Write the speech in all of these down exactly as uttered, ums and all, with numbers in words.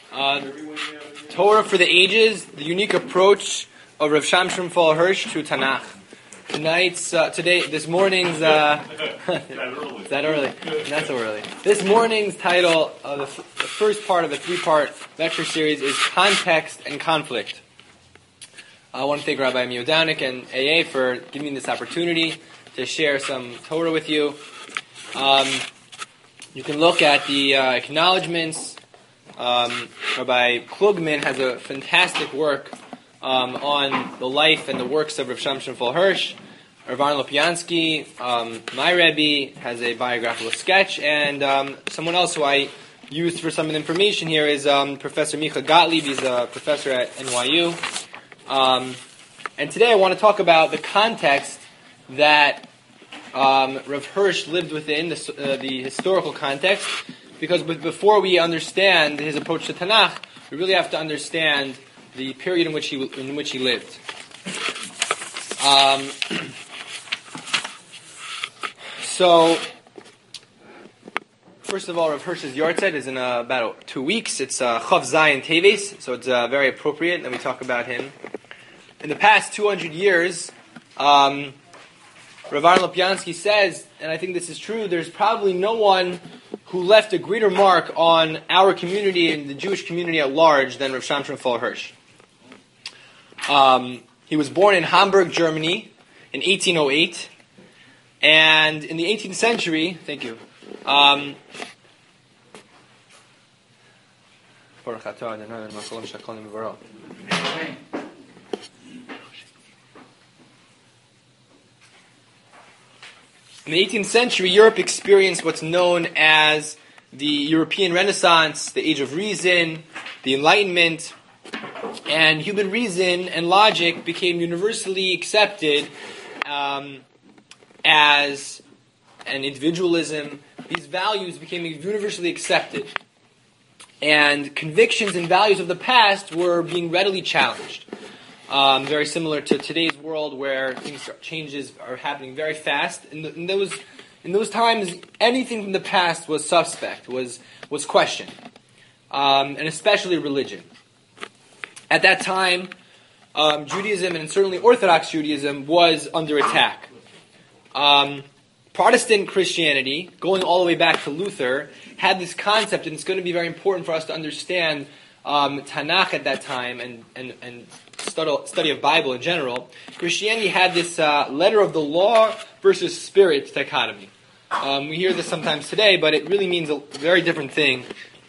Uh, Torah for the Ages, the unique approach of Rav Shamshon Raphael Hirsch to Tanakh. Tonight's, uh, today, this morning's, uh, is that early? Not so early. This morning's title, uh, the, f- the first part of a three-part lecture series is Context and Conflict. I want to thank Rabbi Amir Downick and A A for giving me this opportunity to share some Torah with you. Um, you can look at the uh, acknowledgments. Um, Rabbi Klugman has a fantastic work um, on the life and the works of Rav Shamshon Raphael Hirsch. Rav Arnon Lopiansky, um, my Rebbe, has a biographical sketch, and um, someone else who I used for some of the information here is um, Professor Micha Gottlieb. He's a professor at N Y U. Um, and today I want to talk about the context that um, Rav Hirsch lived within, the, uh, the historical context, because before we understand his approach to Tanakh, we really have to understand the period in which he in which he lived. Um, so, first of all, Rav Hirsch's Yahrzeit is in uh, about two weeks. It's uh, Chav Zayin Teves, so it's uh, very appropriate that we talk about him. In the past two hundred years, um, Rav Arnon Lopiansky says, and I think this is true, there's probably no one who left a greater mark on our community and the Jewish community at large than Rav Shamshon Raphael Hirsch. Um, he was born in Hamburg, Germany, in eighteen oh eight, and in the eighteenth century, thank you, um, in the eighteenth century, Europe experienced what's known as the European Renaissance, the Age of Reason, the Enlightenment, and human reason and logic became universally accepted um, as an individualism. These values became universally accepted. And convictions and values of the past were being readily challenged. Um, very similar to today's world where things changes are happening very fast. In, the, in those in those times, anything from the past was suspect, was was questioned, um, and especially religion. At that time, um, Judaism, and certainly Orthodox Judaism, was under attack. Um, Protestant Christianity, going all the way back to Luther, had this concept, and it's going to be very important for us to understand um, Tanakh at that time and and, and study, study of Bible in general. Christianity had this uh, letter of the law versus spirit dichotomy. Um, we hear this sometimes today, but it really means a very different thing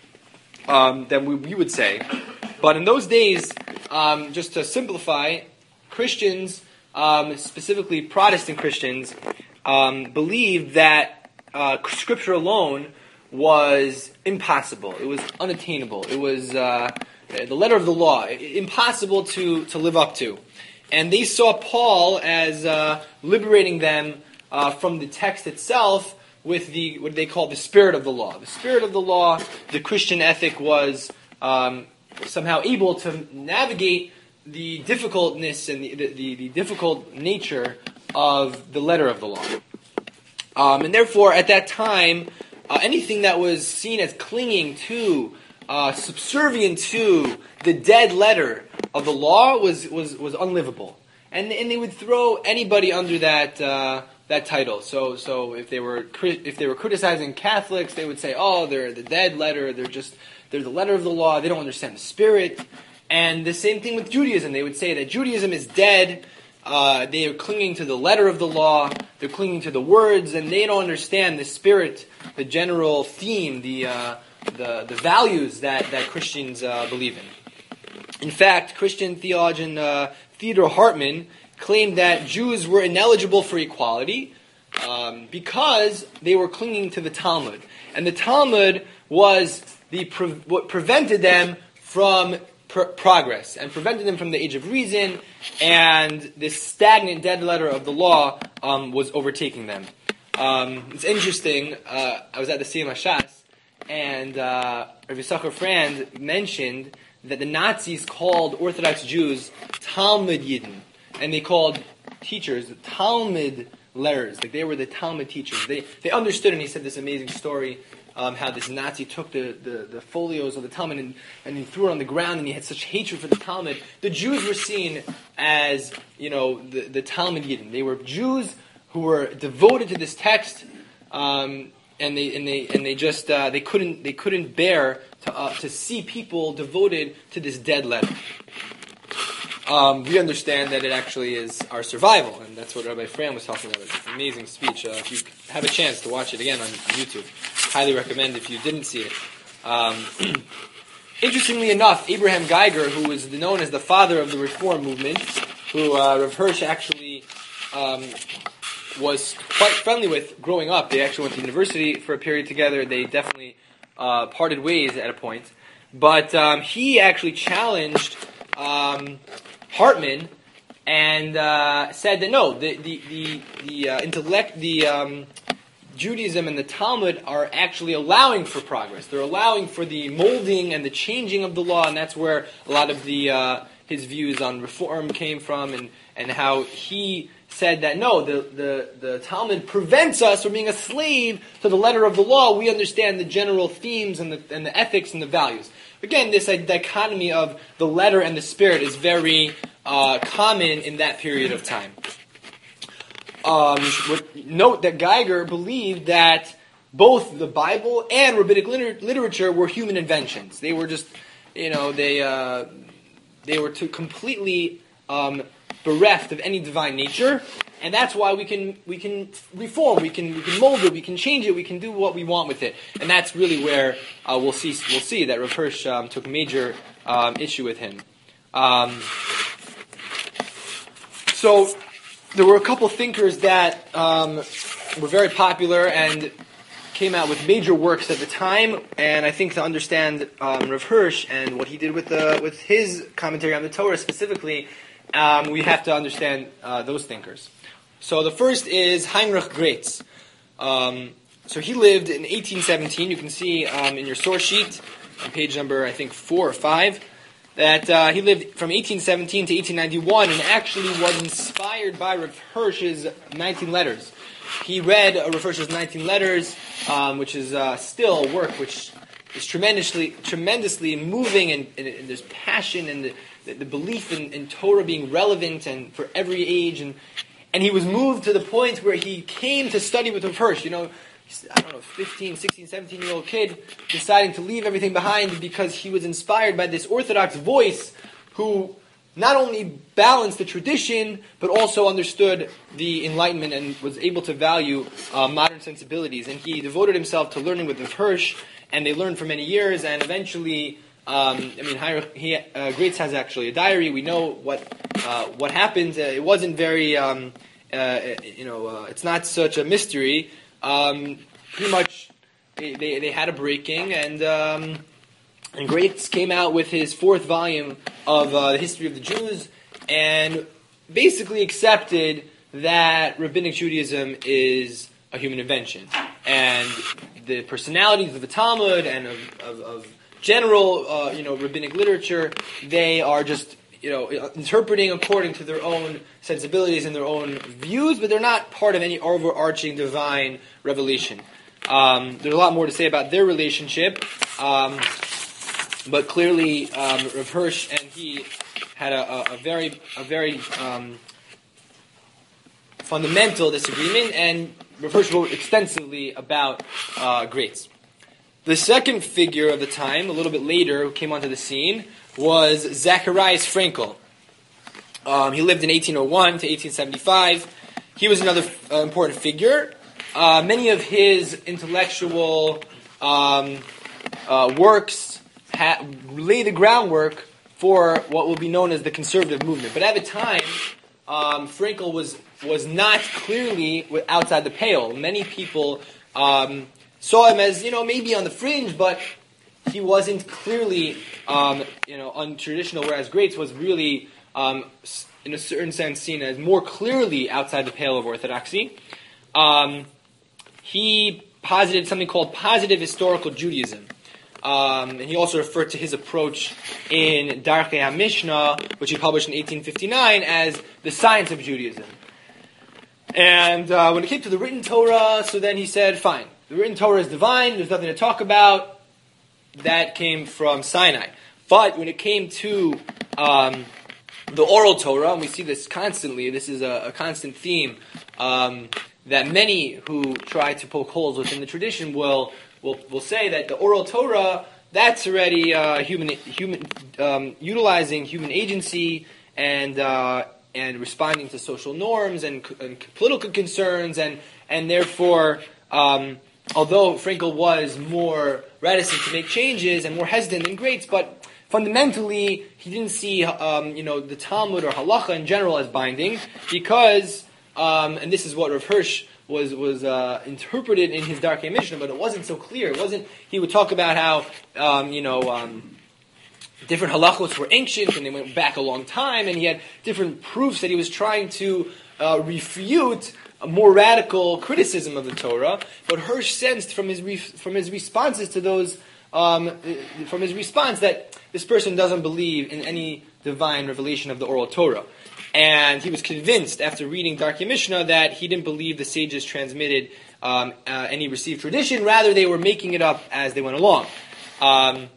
um, than we, we would say. But in those days, um, just to simplify, Christians, um, specifically Protestant Christians, um, believed that uh, Scripture alone was impossible. It was unattainable. It was uh, the letter of the law, impossible to, to live up to. And they saw Paul as uh, liberating them uh, from the text itself with the what they call the spirit of the law. The spirit of the law, the Christian ethic was Um, somehow able to navigate the difficultness and the, the, the difficult nature of the letter of the law. Um, and therefore, at that time, uh, anything that was seen as clinging to, uh, subservient to the dead letter of the law was was, was unlivable. And and they would throw anybody under that uh, that title. So so if they were if they were criticizing Catholics, they would say, oh, they're the dead letter. They're just They're the letter of the law. They don't understand the spirit. And the same thing with Judaism. They would say that Judaism is dead. Uh, they are clinging to the letter of the law. They're clinging to the words, and they don't understand the spirit, the general theme, the uh, the, the values that that Christians uh, believe in. In fact, Christian theologian uh, Theodor Hartman claimed that Jews were ineligible for equality um, because they were clinging to the Talmud, and the Talmud was The pre- what prevented them from pr- progress and prevented them from the age of reason, and this stagnant dead letter of the law um, was overtaking them. Um, it's interesting. Uh, I was at the Siyum HaShas, and uh, Rav Yisachar Frand mentioned that the Nazis called Orthodox Jews Talmud Yidden, and they called teachers Talmud learners, like they were the Talmud teachers. They they understood, and he said this amazing story. um, how this Nazi took the, the, the folios of the Talmud and, and he threw it on the ground, and he had such hatred for the Talmud. The Jews were seen as, you know, the, the Talmud Yidden. They were Jews who were devoted to this text, um, and they and they and they just uh, they couldn't they couldn't bear to uh, to see people devoted to this dead letter. Um, we understand that it actually is our survival, and that's what Rabbi Fran was talking about. It's an amazing speech. Uh, if you have a chance to watch it again on YouTube, highly recommend if you didn't see it. Um, interestingly enough, Abraham Geiger, who is known as the father of the Reform movement, who uh, Rav Hirsch actually um, was quite friendly with growing up. They actually went to university for a period together. They definitely uh, parted ways at a point. But um, he actually challenged Um, Hartman and uh, said that no, the the the, the uh, intellect, the um, Judaism and the Talmud are actually allowing for progress. They're allowing for the molding and the changing of the law, and that's where a lot of the uh, his views on reform came from, and, and how he said that no, the, the, the Talmud prevents us from being a slave to the letter of the law. We understand the general themes and the and the ethics and the values. Again, this like, dichotomy of the letter and the spirit is very uh, common in that period of time. Um, note that Geiger believed that both the Bible and rabbinic liter- literature were human inventions. They were just, you know, they uh, they were to completely um, bereft of any divine nature, and that's why we can we can reform, we can we can mold it, we can change it, we can do what we want with it, and that's really where uh, we'll see we'll see that Rav Hirsch um, took major um, issue with him. Um, so there were a couple thinkers that um, were very popular and came out with major works at the time, and I think to understand um, Rav Hirsch and what he did with the with his commentary on the Torah specifically, um, we have to understand uh, those thinkers. So the first is Heinrich Graetz. Um, so he lived in eighteen seventeen. You can see um, in your source sheet on page number, I think, four or five, that uh, he lived from eighteen seventeen to eighteen ninety-one and actually was inspired by Rav Hirsch's nineteen letters. He read uh, Rav Hirsch's nineteen letters, um, which is uh, still a work which is tremendously tremendously moving, and, and, and there's passion and the, the, the belief in, in Torah being relevant and for every age, and And he was moved to the point where he came to study with Rav Hirsch. You know, I don't know, fifteen, sixteen, seventeen-year-old kid deciding to leave everything behind because he was inspired by this Orthodox voice who not only balanced the tradition, but also understood the Enlightenment and was able to value uh, modern sensibilities. And he devoted himself to learning with Rav Hirsch, and they learned for many years, and eventually, um, I mean, he, uh, Graetz has actually a diary. We know what uh, what happened. Uh, it wasn't very, um, uh, you know, uh, it's not such a mystery. Um, pretty much, they, they, they had a break-in, and um, and Graetz came out with his fourth volume of uh, the history of the Jews, and basically accepted that Rabbinic Judaism is a human invention, and the personalities of the Talmud and of, of, of general, uh, you know, rabbinic literature, they are just, you know, interpreting according to their own sensibilities and their own views, but they're not part of any overarching divine revelation. Um, there's a lot more to say about their relationship, um, but clearly um, Rav Hirsch and he had a, a, a very, a very um, fundamental disagreement, and Rav Hirsch wrote extensively about uh, Graetz. The second figure of the time, a little bit later, who came onto the scene, was Zacharias Frankel. Um, he lived in eighteen oh one to eighteen seventy-five. He was another uh, important figure. Uh, many of his intellectual um, uh, works ha- lay the groundwork for what will be known as the conservative movement. But at the time, um, Frankel was was not clearly outside the pale. Many people Um, saw him as, you know, maybe on the fringe, but he wasn't clearly, um, you know, untraditional, whereas Graetz was really, um, in a certain sense, seen as more clearly outside the pale of orthodoxy. Um, he posited something called positive historical Judaism. Um, and he also referred to his approach in Darkei HaMishnah, which he published in eighteen fifty-nine, as the science of Judaism. And uh, when it came to the written Torah, so then he said, fine, the written Torah is divine, there's nothing to talk about. That came from Sinai. But when it came to um, the oral Torah, and we see this constantly, this is a, a constant theme, um, that many who try to poke holes within the tradition will will, will say that the oral Torah, that's already uh, human human um, utilizing human agency and uh, and responding to social norms and, and political concerns, and and therefore, um, although Frankel was more reticent to make changes and more hesitant than greats, but fundamentally he didn't see um, you know the Talmud or halacha in general as binding, because um, and this is what Rav Hirsch was was uh, interpreted in his Darkei Mishnah, but it wasn't so clear. It wasn't. He would talk about how um, you know um, different halachos were ancient and they went back a long time, and he had different proofs that he was trying to uh, refute a more radical criticism of the Torah. But Hirsch sensed from his re- from his responses to those um, from his response that this person doesn't believe in any divine revelation of the oral Torah. And he was convinced, after reading Darkei Mishnah, that he didn't believe the sages transmitted um, uh, any received tradition. Rather, they were making it up as they went along. Um,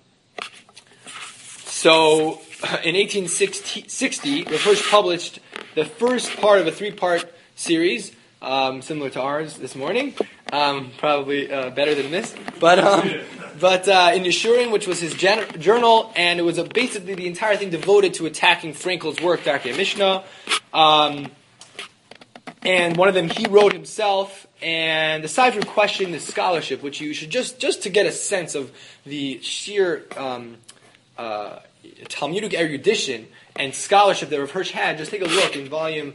so, in eighteen sixty, Rav Hirsch published the first part of a three-part series, um, similar to ours this morning. Um, probably uh, better than this. But um, but uh, in Yeshurim, which was his gen- journal, and it was a, basically the entire thing devoted to attacking Frankel's work, Darkei Mishnah. Um, and one of them he wrote himself. And aside from questioning the scholarship, which you should just, just to get a sense of the sheer um, uh, Talmudic erudition and scholarship that Rav Hirsch had, just take a look in volume,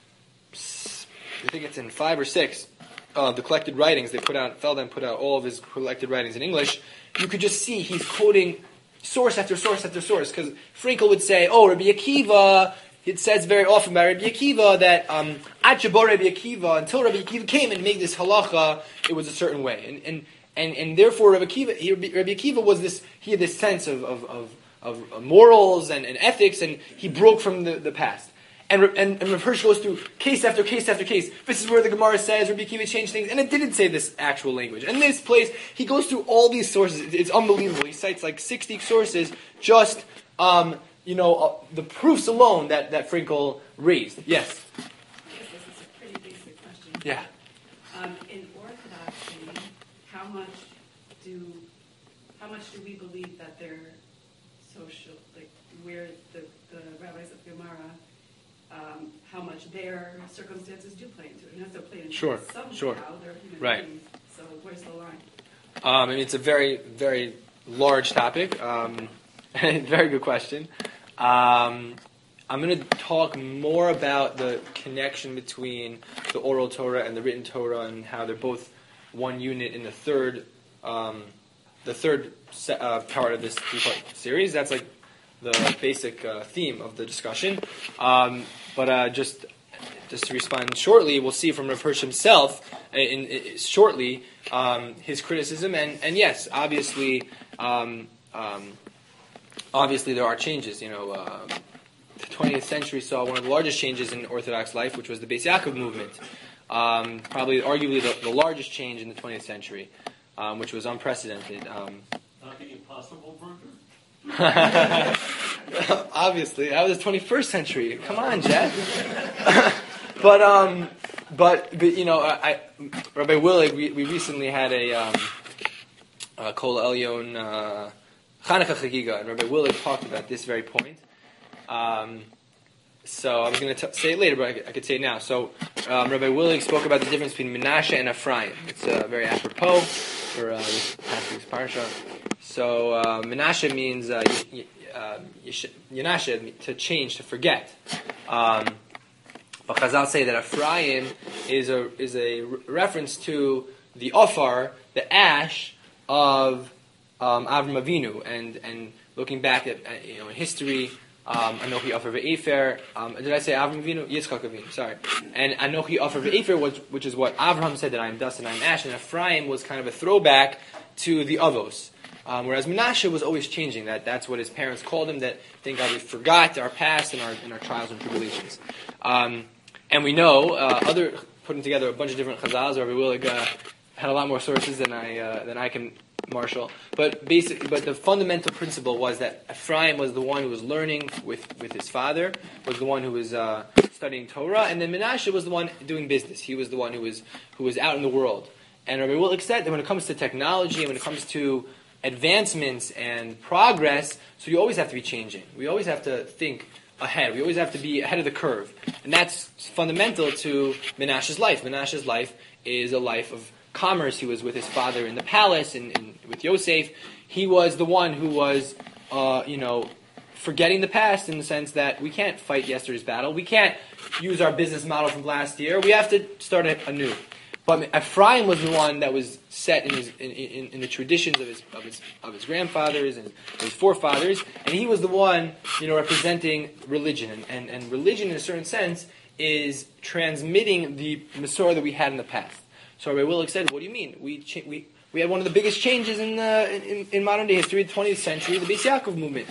I think it's in five or six, Uh, the collected writings. They put out, Feldman put out all of his collected writings in English. You could just see he's quoting source after source after source, because Frankel would say, oh, Rabbi Akiva, it says very often by Rabbi Akiva that um, Ad Shebor Rabbi Akiva, until Rabbi Akiva came and made this halacha, it was a certain way. And and, and, and therefore Rabbi Akiva, he, Rabbi Akiva was this, he had this sense of, of, of, of morals and, and ethics, and he broke from the, the past. And, and, and Rav Hirsch goes through case after case after case. This is where the Gemara says Rabbi Akiva changed things, and it didn't say this actual language. And this place, he goes through all these sources. It's unbelievable. He cites like sixty sources, just um, you know uh, the proofs alone that, that Frankel raised. Yes. I guess this is a pretty basic question. Yeah. Um, in Orthodoxy, how much do how much do we believe that they're social, like where the, the rabbis of Gemara, Um, how much their circumstances do play into it. It has to play into sure, it somehow. Sure, They're human right. beings. So where's the line? Um, I mean, it's a very, very large topic. Um, very good question. Um, I'm going to talk more about the connection between the oral Torah and the written Torah, and how they're both one unit in the third, um, the third se- uh, part of this three-part series. That's like the basic uh, theme of the discussion. Um, but uh, just just to respond shortly, we'll see from Rav Hirsch himself in, in, shortly um, his criticism. And, and yes, obviously, um, um, obviously there are changes. You know, uh, the twentieth century saw one of the largest changes in Orthodox life, which was the Beis Yaakov movement. Um, probably, arguably, the, the largest change in the twentieth century, um, which was unprecedented. Um, Not the Impossible Burger? Obviously, that was the twenty-first century. Come on, Jeff. but um, but but you know, I, Rabbi Willig, we, we recently had a um, uh, Kol Elyon uh, Chanukah Chagiga, and Rabbi Willig talked about this very point. Um, so I was going to say it later, but I could, I could say it now. So um, Rabbi Willig spoke about the difference between Menashe and Ephraim. It's uh, very apropos for uh, this past week's parsha. So uh, Menashe means uh, y- y- uh, Yenashe, to change, to forget. Um, but Chazal say that Ephraim is a is a re- reference to the ofar, the ash of um, Avram Avinu, and and looking back at, at you know in history. Um, Anochi Offer Ve'efer. Um, did I say Avram Avinu? Yitzchak Avinu. Sorry. And Anochi Offer Ve'efer, was, which is what Avraham said, that I am dust and I am ash. And Ephraim was kind of a throwback to the Avos. Um, whereas Menashe was always changing. That that's what his parents called him. That thank God we forgot our past and our and our trials and tribulations. Um, and we know uh, other putting together a bunch of different chazals. Rabbi Willig uh, had a lot more sources than I uh, than I can marshal. But basically, but the fundamental principle was that Ephraim was the one who was learning with, with his father, was the one who was uh, studying Torah, and then Menashe was the one doing business. He was the one who was who was out in the world. And Rabbi Willick said that when it comes to technology and when it comes to advancements and progress, so you always have to be changing. We always have to think ahead. We always have to be ahead of the curve. And that's fundamental to Menashe's life. Menashe's life is a life of commerce. He was with his father in the palace and, and with Yosef. He was the one who was, uh, you know, forgetting the past in the sense that we can't fight yesterday's battle. We can't use our business model from last year. We have to start anew. But Ephraim was the one that was set in, his, in, in, in the traditions of his, of his of his grandfathers and his forefathers, and he was the one, you know, representing religion. And, and, and religion, in a certain sense, is transmitting the Masorah that we had in the past. So Rabbi Willick said, "What do you mean? We cha- we we had one of the biggest changes in uh, in, in modern day history, the twentieth century, the Beis Yaakov movement.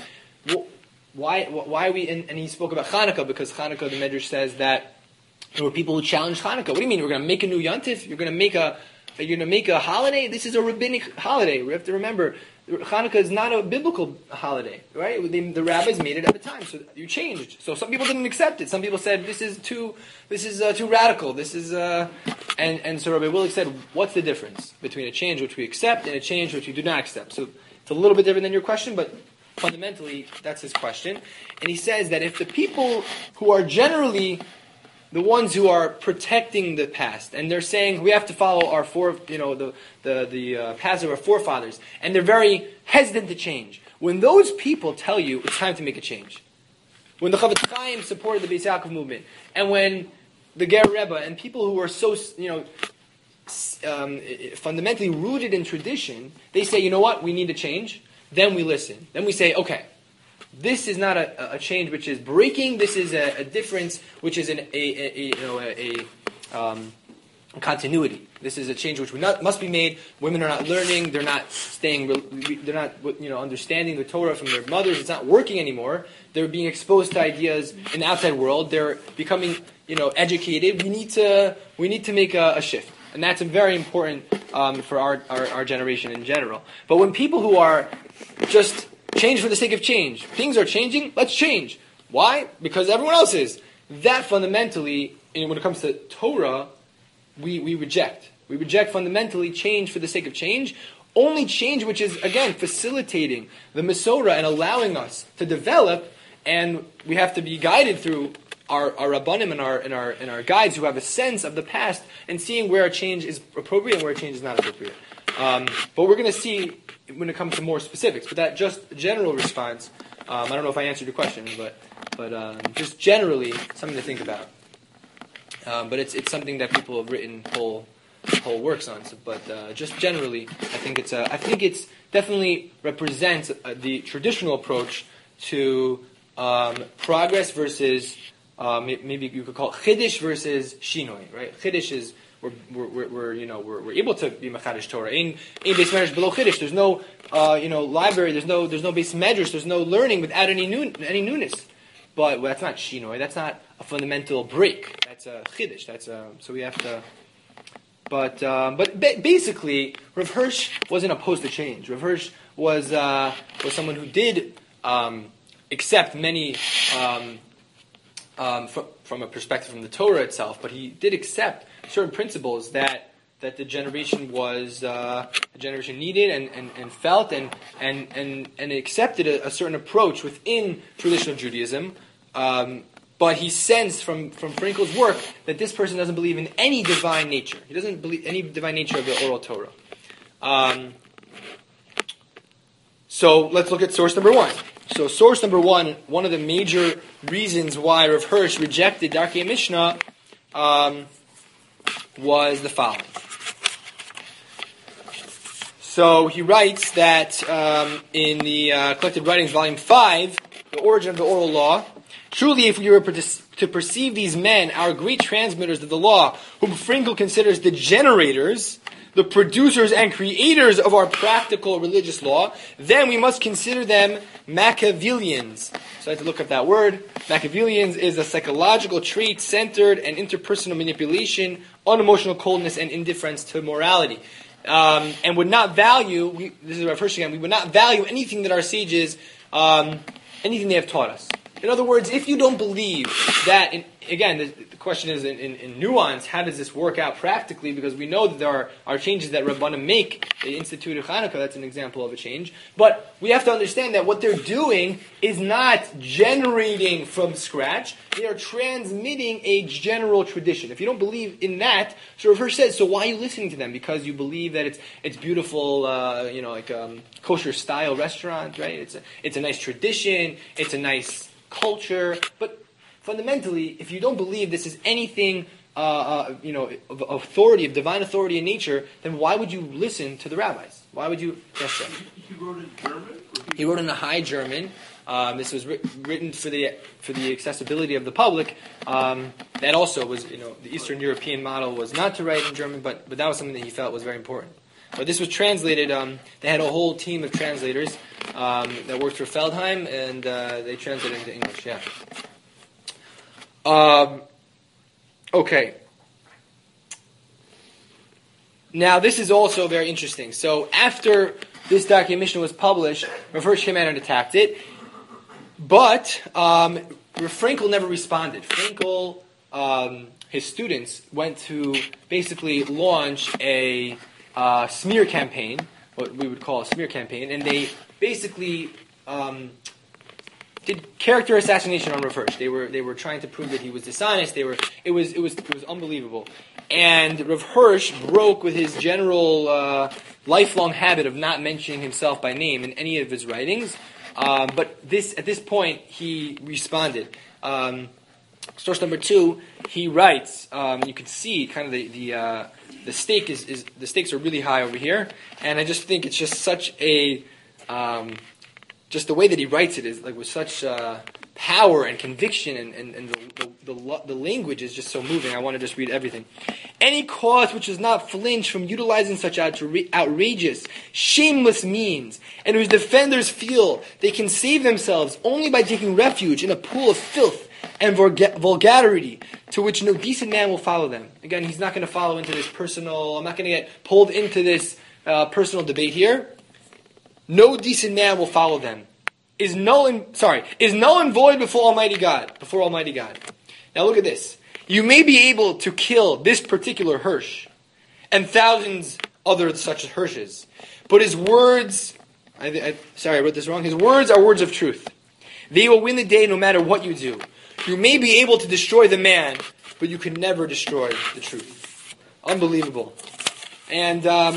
Why why are we?" And, and he spoke about Hanukkah because Hanukkah, the Medrash says that there were people who challenged Hanukkah. What do you mean? We're going to make a new Yontif? You're going to make a you're going to make a holiday? This is a rabbinic holiday. We have to remember, Hanukkah is not a biblical holiday, right? The, the rabbis made it at the time, so you changed. So some people didn't accept it. Some people said this is too this is uh, too radical. This is uh, and and so Rabbi Willick said, what's the difference between a change which we accept and a change which we do not accept? So it's a little bit different than your question, but fundamentally that's his question. And he says that if the people who are generally the ones who are protecting the past, and they're saying we have to follow our fore, you know, the the the uh, paths of our forefathers, and they're very hesitant to change. When those people tell you it's time to make a change, when the Chavetz Chaim supported the Beis Yaakov movement, and when the Ger Rebbe and people who are so, you know, um, fundamentally rooted in tradition, they say, you know what, we need to change. Then we listen. Then we say, okay, this is not a, a change which is breaking. This is a, a difference which is an, a, a, a, you know, a, a um, continuity. This is a change which we not, must be made. Women are not learning. They're not staying. They're not, you know, understanding the Torah from their mothers. It's not working anymore. They're being exposed to ideas in the outside world. They're becoming, you know, educated. We need to. We need to make a, a shift, and that's very important um, for our, our our generation in general. But when people who are just change for the sake of change. Things are changing, let's change. Why? Because everyone else is. That fundamentally, when it comes to Torah, we, we reject. We reject fundamentally change for the sake of change. Only change which is, again, facilitating the Masorah and allowing us to develop, and we have to be guided through our, our Rabbanim and our, and, our, and our guides who have a sense of the past and seeing where a change is appropriate and where a change is not appropriate. Um, but we're going to see when it comes to more specifics. But that just general response, um, I don't know if I answered your question, but but um, just generally something to think about. Um, but it's it's something that people have written whole whole works on. So, but uh, just generally, I think it's a, I think it's definitely represents uh, the traditional approach to um, progress versus uh, maybe you could call it chiddush versus shinoi. Right? Chiddush is We're, we're, we're, you know, we're, we're able to be machadish Torah. In in Beis Medrash below chiddush, there's no, uh, you know, library. There's no, there's no Beis Medrash. There's no learning without any new, any newness. But well, that's not shinoi. That's not a fundamental break. That's a chiddush. That's a, so we have to. But um, but ba- basically, Rav Hirsch wasn't opposed to change. Rav Hirsch was uh, was someone who did um, accept many. Um, Um, from, from a perspective from the Torah itself, but he did accept certain principles that that the generation was uh, the generation needed and, and, and felt and and and, and accepted a, a certain approach within traditional Judaism. Um, but he sensed from from Frankel's work that this person doesn't believe in any divine nature. He doesn't believe any divine nature of the oral Torah. Um, so let's look at source number one. So source number one, one of the major reasons why Rav Hirsch rejected Darkei Mishnah um, was the following. So he writes that um, in the uh, Collected Writings, Volume five, The Origin of the Oral Law, truly if we were to perceive these men, our great transmitters of the law, whom Frankel considers the generators, the producers and creators of our practical religious law, then we must consider them Machiavellians. So I had to look up that word. Machiavellians is a psychological trait centered and interpersonal manipulation, unemotional coldness, and indifference to morality. Um, and would not value, we, this is our first again, we would not value anything that our sages, um, anything they have taught us. In other words, if you don't believe that, in, again, the, the question is in, in, in nuance, how does this work out practically? Because we know that there are, are changes that Rabbanim make. They instituted Hanukkah, that's an example of a change. But we have to understand that what they're doing is not generating from scratch. They are transmitting a general tradition. If you don't believe in that, so Rav Hirsch says, so why are you listening to them? Because you believe that it's it's beautiful, uh, you know, like um, kosher style restaurant, right? It's a, it's a nice tradition. It's a nice culture, but fundamentally, if you don't believe this is anything, uh, uh, you know, of authority, of divine authority in nature, then why would you listen to the rabbis? Why would you? Yes, sir. He wrote in German. He wrote in a High German. Um, this was writ- written for the for the accessibility of the public. Um, that also was, you know, the Eastern European model was not to write in German, but but that was something that he felt was very important. But this was translated. Um, they had a whole team of translators um, that worked for Feldheim, and uh, they translated into English. Yeah. Um, okay. Now this is also very interesting. So after this document was published, Rav Hirsch came out and attacked it, but um, Frankel never responded. Frankel, um, his students went to basically launch a Uh, smear campaign, what we would call a smear campaign, and they basically um, did character assassination on Rav Hirsch. They were they were trying to prove that he was dishonest. They were it was it was it was unbelievable. And Rav Hirsch broke with his general uh, lifelong habit of not mentioning himself by name in any of his writings. Um, but this at this point he responded. Um, source number two, he writes. Um, you can see kind of the the. Uh, The stake is, is the stakes are really high over here, and I just think it's just such a, um, just the way that he writes it is like with such uh, power and conviction, and, and, and the, the, the the language is just so moving. I want to just read everything. Any cause which does not flinch from utilizing such outra- outrageous, shameless means, and whose defenders feel they can save themselves only by taking refuge in a pool of filth and vulgarity, to which no decent man will follow them. Again, he's not going to follow into this personal, I'm not going to get pulled into this uh, personal debate here. No decent man will follow them. Is null and, sorry, is null and void before Almighty God, before Almighty God. Now look at this. You may be able to kill this particular Hirsch, and thousands other such Hirsches, but his words, I, I, sorry, I wrote this wrong, his words are words of truth. They will win the day no matter what you do. You may be able to destroy the man, but you can never destroy the truth. Unbelievable. And um,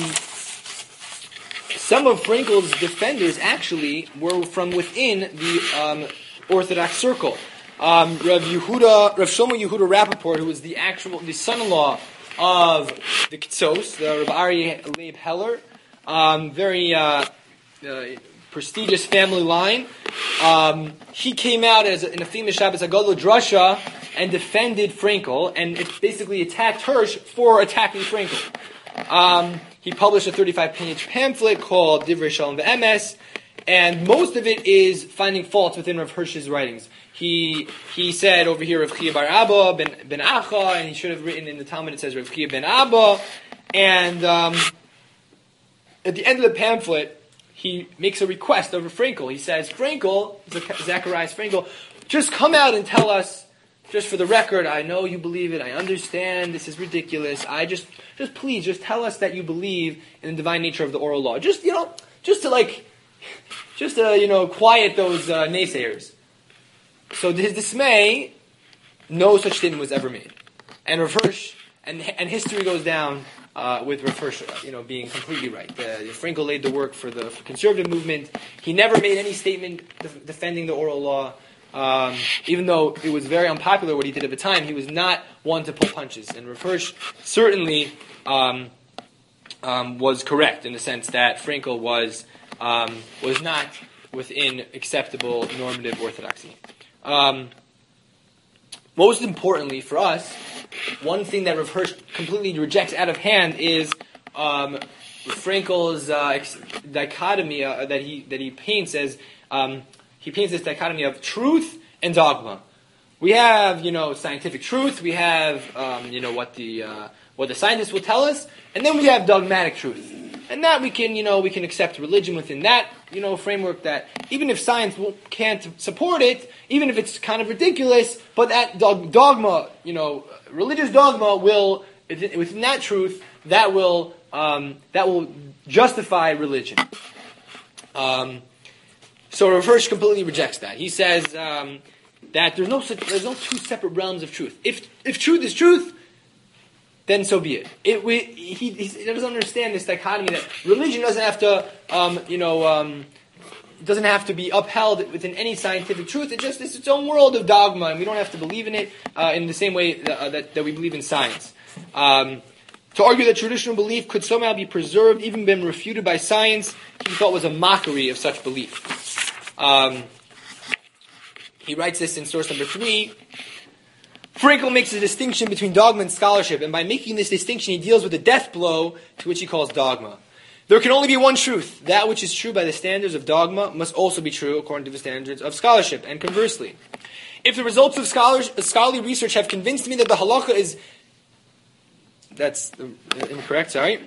some of Frankel's defenders actually were from within the um, Orthodox circle. Um, Rav Yehuda, Rav Shlomo Yehuda Rappaport, who was the actual, the son-in-law of the Kitzos, the Rav Aryeh Leib Heller, um, very uh, uh, prestigious family line. Um, he came out as a, in a famous Shabbos Hagadol drasha and defended Frankel, and it basically attacked Hirsch for attacking Frankel. Um, he published a thirty-five page pamphlet called Divrei Shalom V'Emes, and most of it is finding faults within Rav Hirsch's writings. He he said over here Rav Chia bar Abba ben, ben Acha, and he should have written in the Talmud it says Rav Chia ben Abba, and um, at the end of the pamphlet, he makes a request over Frankel. He says, Frankel, Zacharias Frankel, just come out and tell us, just for the record, I know you believe it, I understand, this is ridiculous, I just, just please, just tell us that you believe in the divine nature of the oral law. Just, you know, just to like, just to, you know, quiet those uh, naysayers. So to his dismay, no such statement was ever made. And Rav Hirsch, and, and history goes down Uh, with Rav Hirsch, you know, being completely right. Uh, Frankel laid the work for the for conservative movement. He never made any statement def- defending the oral law, um, even though it was very unpopular what he did at the time. He was not one to pull punches, and Rav Hirsch certainly um, um, was correct in the sense that Frankel was um, was not within acceptable normative orthodoxy. Um, most importantly for us, one thing that Rav Hirsch completely rejects out of hand is um, Frankel's uh, ex- dichotomy uh, that he that he paints as um, he paints this dichotomy of truth and dogma. We have, you know, scientific truth. We have, um, you know, what the uh, what the scientists will tell us, and then we have dogmatic truth. And that we can, you know, we can accept religion within that, you know, framework. That even if science will, can't support it, even if it's kind of ridiculous, but that dog, dogma, you know, religious dogma will within that truth that will um, that will justify religion. Um, so Rav Hirsch completely rejects that. He says um, that there's no such, there's no two separate realms of truth. If if truth is truth, then so be it. It we, he, he doesn't understand this dichotomy that religion doesn't have to, um, you know, um, doesn't have to be upheld within any scientific truth. It just is its own world of dogma, and we don't have to believe in it uh, in the same way that, uh, that, that we believe in science. Um, to argue that traditional belief could somehow be preserved, even been refuted by science, he thought was a mockery of such belief. Um, he writes this in source number three. Frankel makes a distinction between dogma and scholarship, and by making this distinction, he deals with the death blow to which he calls dogma. There can only be one truth. That which is true by the standards of dogma must also be true according to the standards of scholarship, and conversely. If the results of scholars, scholarly research have convinced me that the halacha is... That's incorrect, sorry.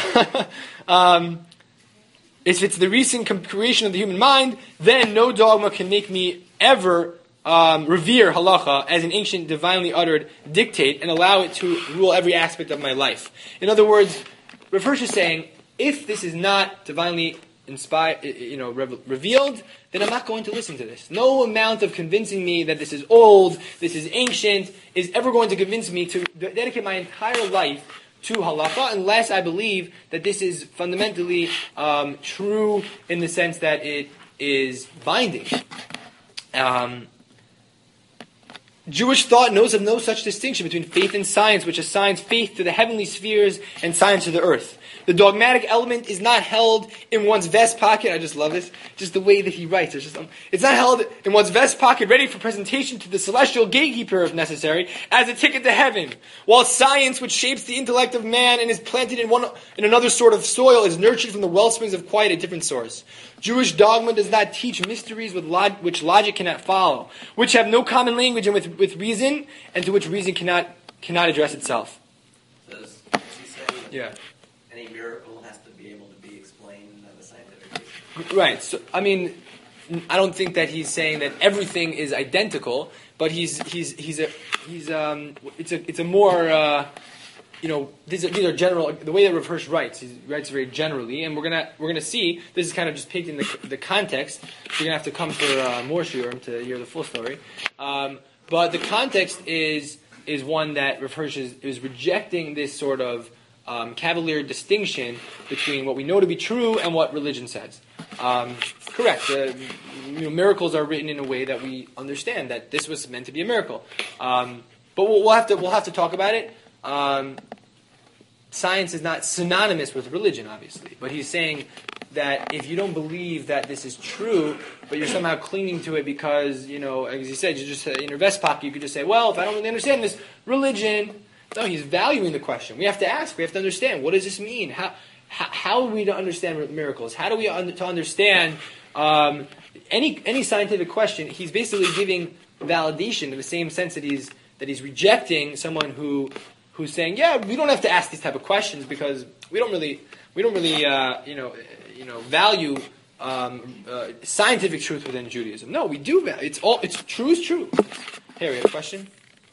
um, if it's the recent creation of the human mind, then no dogma can make me ever... Um, revere halacha as an ancient, divinely uttered dictate and allow it to rule every aspect of my life. In other words, Rav Hirsch is saying, if this is not divinely inspired, you know, re- revealed, then I'm not going to listen to this. No amount of convincing me that this is old, this is ancient, is ever going to convince me to de- dedicate my entire life to halacha, unless I believe that this is fundamentally um, true in the sense that it is binding. Um, Jewish thought knows of no such distinction between faith and science, which assigns faith to the heavenly spheres and science to the earth. The dogmatic element is not held in one's vest pocket. I just love this. Just the way that he writes. It's, just, um, it's not held in one's vest pocket, ready for presentation to the celestial gatekeeper, if necessary, as a ticket to heaven. While science, which shapes the intellect of man and is planted in one in another sort of soil, is nurtured from the wellsprings of quite a different source. Jewish dogma does not teach mysteries with log- which logic cannot follow, which have no common language and with, with reason, and to which reason cannot cannot address itself. Does, does he say that Yeah. any miracle has to be able to be explained on the scientific basis? Right. So, I mean, I don't think that he's saying that everything is identical, but he's he's he's a he's um it's a it's a more uh, you know these are, these are general. The way that Rav Hirsch writes, he writes very generally, and we're gonna we're gonna see this is kind of just picked in the the context. So you're gonna have to come for uh, more shiurim to hear the full story. Um, but the context is is one that Rav Hirsch is, is rejecting this sort of um, cavalier distinction between what we know to be true and what religion says. Um, correct. Uh, you know, miracles are written in a way that we understand that this was meant to be a miracle. Um, but we'll, we'll have to we'll have to talk about it. Um, science is not synonymous with religion, obviously, but he's saying that if you don't believe that this is true, but you're somehow clinging to it because, you know, as you said, you just in your vest pocket, you could just say, well, if I don't really understand this religion. No, he's valuing the question. We have to ask. We have to understand. What does this mean? How how, how are we to understand miracles? How do we un- to understand um, any any scientific question? He's basically giving validation in the same sense that he's that he's rejecting someone who who's saying, yeah, we don't have to ask these type of questions because we don't really we don't really uh, you know you know value um, uh, scientific truth within Judaism. No, we do. Value. It's all it's true is true. Here we have a question.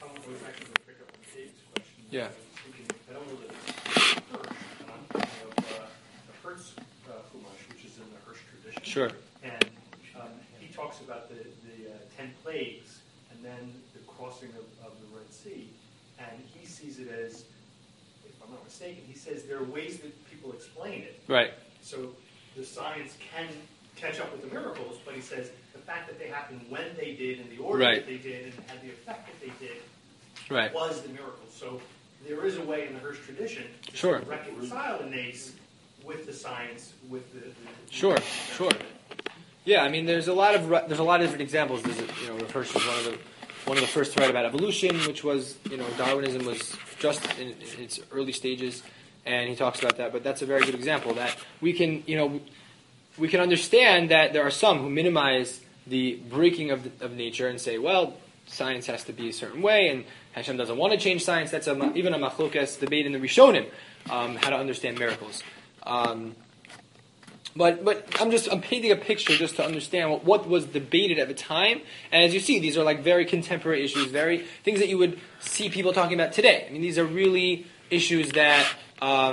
Yeah. I don't know that it's Hirsch, but I'm thinking of uh, the Hertz uh, Chumash, which is in the Hirsch tradition. Sure. And um, he talks about the, the uh, ten plagues and then the crossing of, of the Red Sea. And he sees it as, if I'm not mistaken, he says there are ways that people explain it. Right. So the science can catch up with the miracles, but he says the fact that they happened when they did and the order Right. that they did and had the effect that they did Right. was the miracle. So there is a way in the Hirsch tradition to Sure. reconcile the nace with the science, with the, the Sure, sure. Yeah, I mean, there's a lot of there's a lot of different examples. There's a, you know, Hirsch was one of the one of the first to write about evolution, which was, you know, Darwinism was just in, in its early stages. and he talks about that. But that's a very good example that we can, you know, we can understand that there are some who minimize the breaking of the, of nature and say, well, science has to be a certain way, and Hashem doesn't want to change science. That's a, even a machlokas debate in the Rishonim, um, how to understand miracles. Um, but but I'm just I'm painting a picture just to understand what, what was debated at the time. And as you see, these are like very contemporary issues, very things that you would see people talking about today. I mean, these are really issues that um,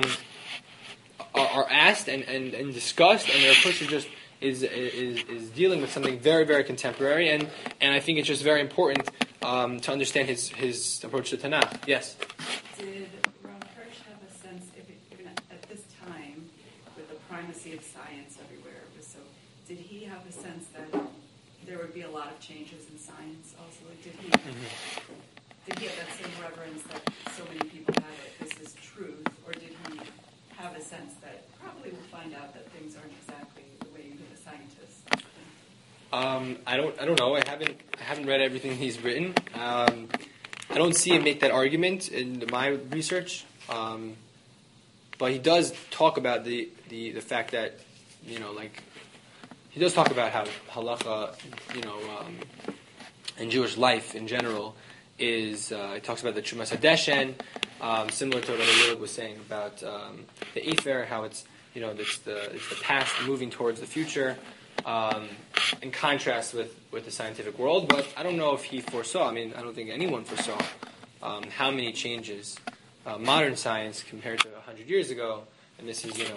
are, are asked and, and, and discussed, and their approach is just is, is is dealing with something very, very contemporary. And, and I think it's just very important um, to understand his, his approach to Tanakh. Yes? Did Rav Hirsch have a sense, if it, even at, at this time, with the primacy of science everywhere, it was so, did he have a sense that there would be a lot of changes in science also? Like, did he mm-hmm. did he have that same reverence that so many people have it, this is truth, or did he have a sense that probably we'll find out that things aren't exactly the way the scientists think? Um, I don't. I don't know. I haven't. I haven't read everything he's written. Um, I don't see him make that argument in my research. Um, but he does talk about the, the, the fact that, you know, like he does talk about how halacha, you know, um, and Jewish life in general is. Uh, he talks about the Trumas Hadeshen, um, similar to what Elil was saying about um, the Afer, how it's, you know, it's the it's the past moving towards the future. Um, in contrast with, with the scientific world, but I don't know if he foresaw, I mean, I don't think anyone foresaw um, how many changes uh, modern science compared to one hundred years ago, and this is, you know,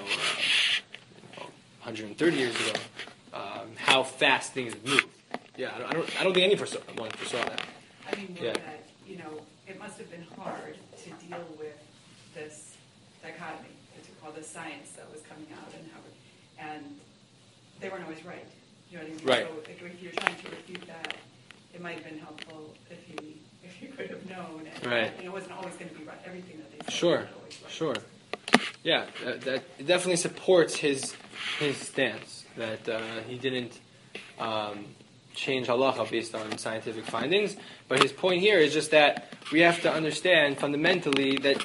uh, one hundred thirty years ago, um, how fast things move. Yeah, I don't, I don't, I don't think any foresaw, one foresaw that. I mean, more yeah. that, you know, it must have been hard to deal with this dichotomy, to call this science that was coming out, and how, and they weren't always right. You know what I mean? Right. So if, if you're trying to refute that, it might have been helpful if he if he could have known. And, right. And it wasn't always going to be right. Everything that they said sure. wasn't always right. Sure. Yeah, that, that definitely supports his his stance that uh, he didn't um, change halacha based on scientific findings. But his point here is just that we have to understand fundamentally that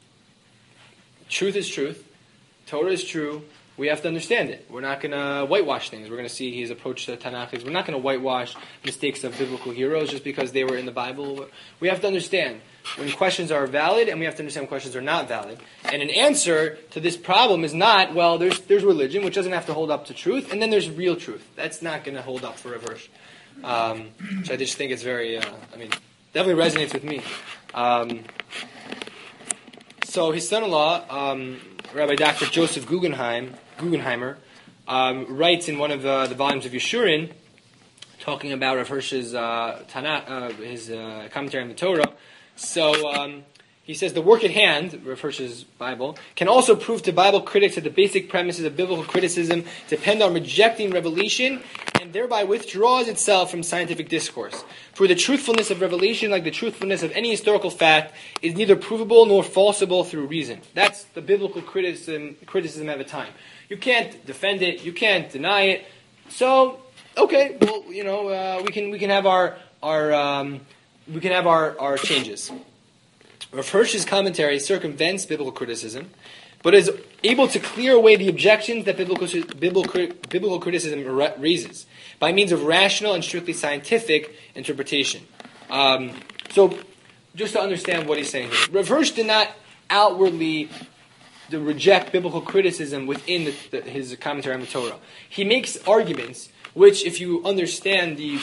truth is truth, Torah is true. We have to understand it. We're not going to whitewash things. We're going to see his approach to Tanakh is we're not going to whitewash mistakes of biblical heroes just because they were in the Bible. We have to understand when questions are valid, and we have to understand when questions are not valid. And an answer to this problem is not, well, there's there's religion, which doesn't have to hold up to truth, and then there's real truth. That's not going to hold up for Rav Hirsch. Um, so I just think it's very, uh, I mean, definitely resonates with me. Um, so his son-in-law, um, Rabbi Doctor Joseph Guggenheim, Guggenheimer, um, writes in one of uh, the volumes of Yeshurun, talking about Rav Hirsch's uh, Tanakh, uh, his uh, commentary on the Torah. So um, he says the work at hand, Rav Hirsch's Bible, can also prove to Bible critics that the basic premises of biblical criticism depend on rejecting revelation and thereby withdraws itself from scientific discourse. For the truthfulness of revelation, like the truthfulness of any historical fact, is neither provable nor falsible through reason. That's the biblical criticism criticism at the time. You can't defend it. You can't deny it. So, okay, well, you know, uh, we can we can have our our um, we can have our, our changes. Rav Hirsch's commentary circumvents biblical criticism, but is able to clear away the objections that biblical biblical, biblical criticism raises by means of rational and strictly scientific interpretation. Um, so, just to understand what he's saying here, Rav Hirsch did not outwardly to reject biblical criticism within the, the, his commentary on the Torah. He makes arguments which, if you understand the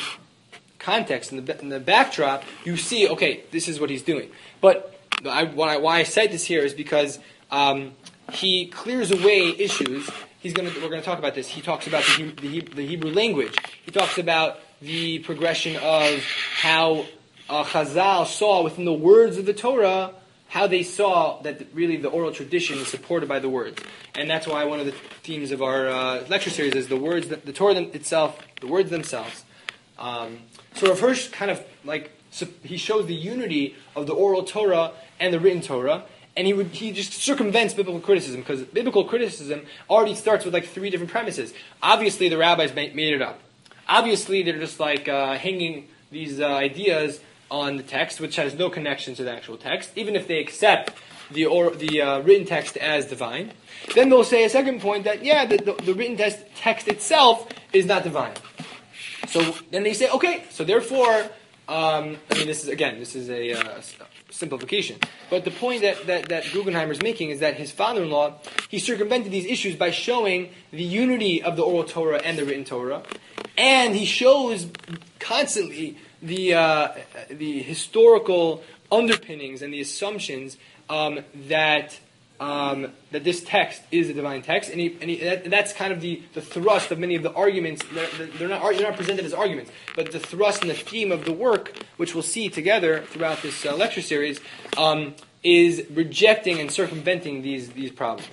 context and the, and the backdrop, you see, okay, this is what he's doing. But I, why, I, why I cite this here is because um, he clears away issues. He's going to. We're going to talk about this. He talks about the, the, the Hebrew language. He talks about the progression of how uh, Chazal saw within the words of the Torah, how they saw that really the oral tradition is supported by the words. And that's why one of the themes of our uh, lecture series is the words, that, the Torah itself, the words themselves. Um, so Rav Hirsch kind of like, he shows the unity of the oral Torah and the written Torah, and he would he just circumvents biblical criticism, because biblical criticism already starts with like three different premises. Obviously the rabbis made it up. Obviously they're just like uh, hanging these uh, ideas on the text, which has no connection to the actual text, even if they accept the or, the uh, written text as divine. Then they'll say a second point that yeah, the, the, the written text text itself is not divine. So then they say, okay, so therefore, um, I mean, this is again, this is a uh, simplification. But the point that, that, that Guggenheimer is making is that his father-in-law, he circumvented these issues by showing the unity of the oral Torah and the written Torah, and he shows constantly the uh, the historical underpinnings and the assumptions um, that um, that this text is a divine text, and, he, and, he, that, that's kind of the, the thrust of many of the arguments. They're, they're not they're not presented as arguments, but the thrust and the theme of the work, which we'll see together throughout this uh, lecture series, um, is rejecting and circumventing these these problems.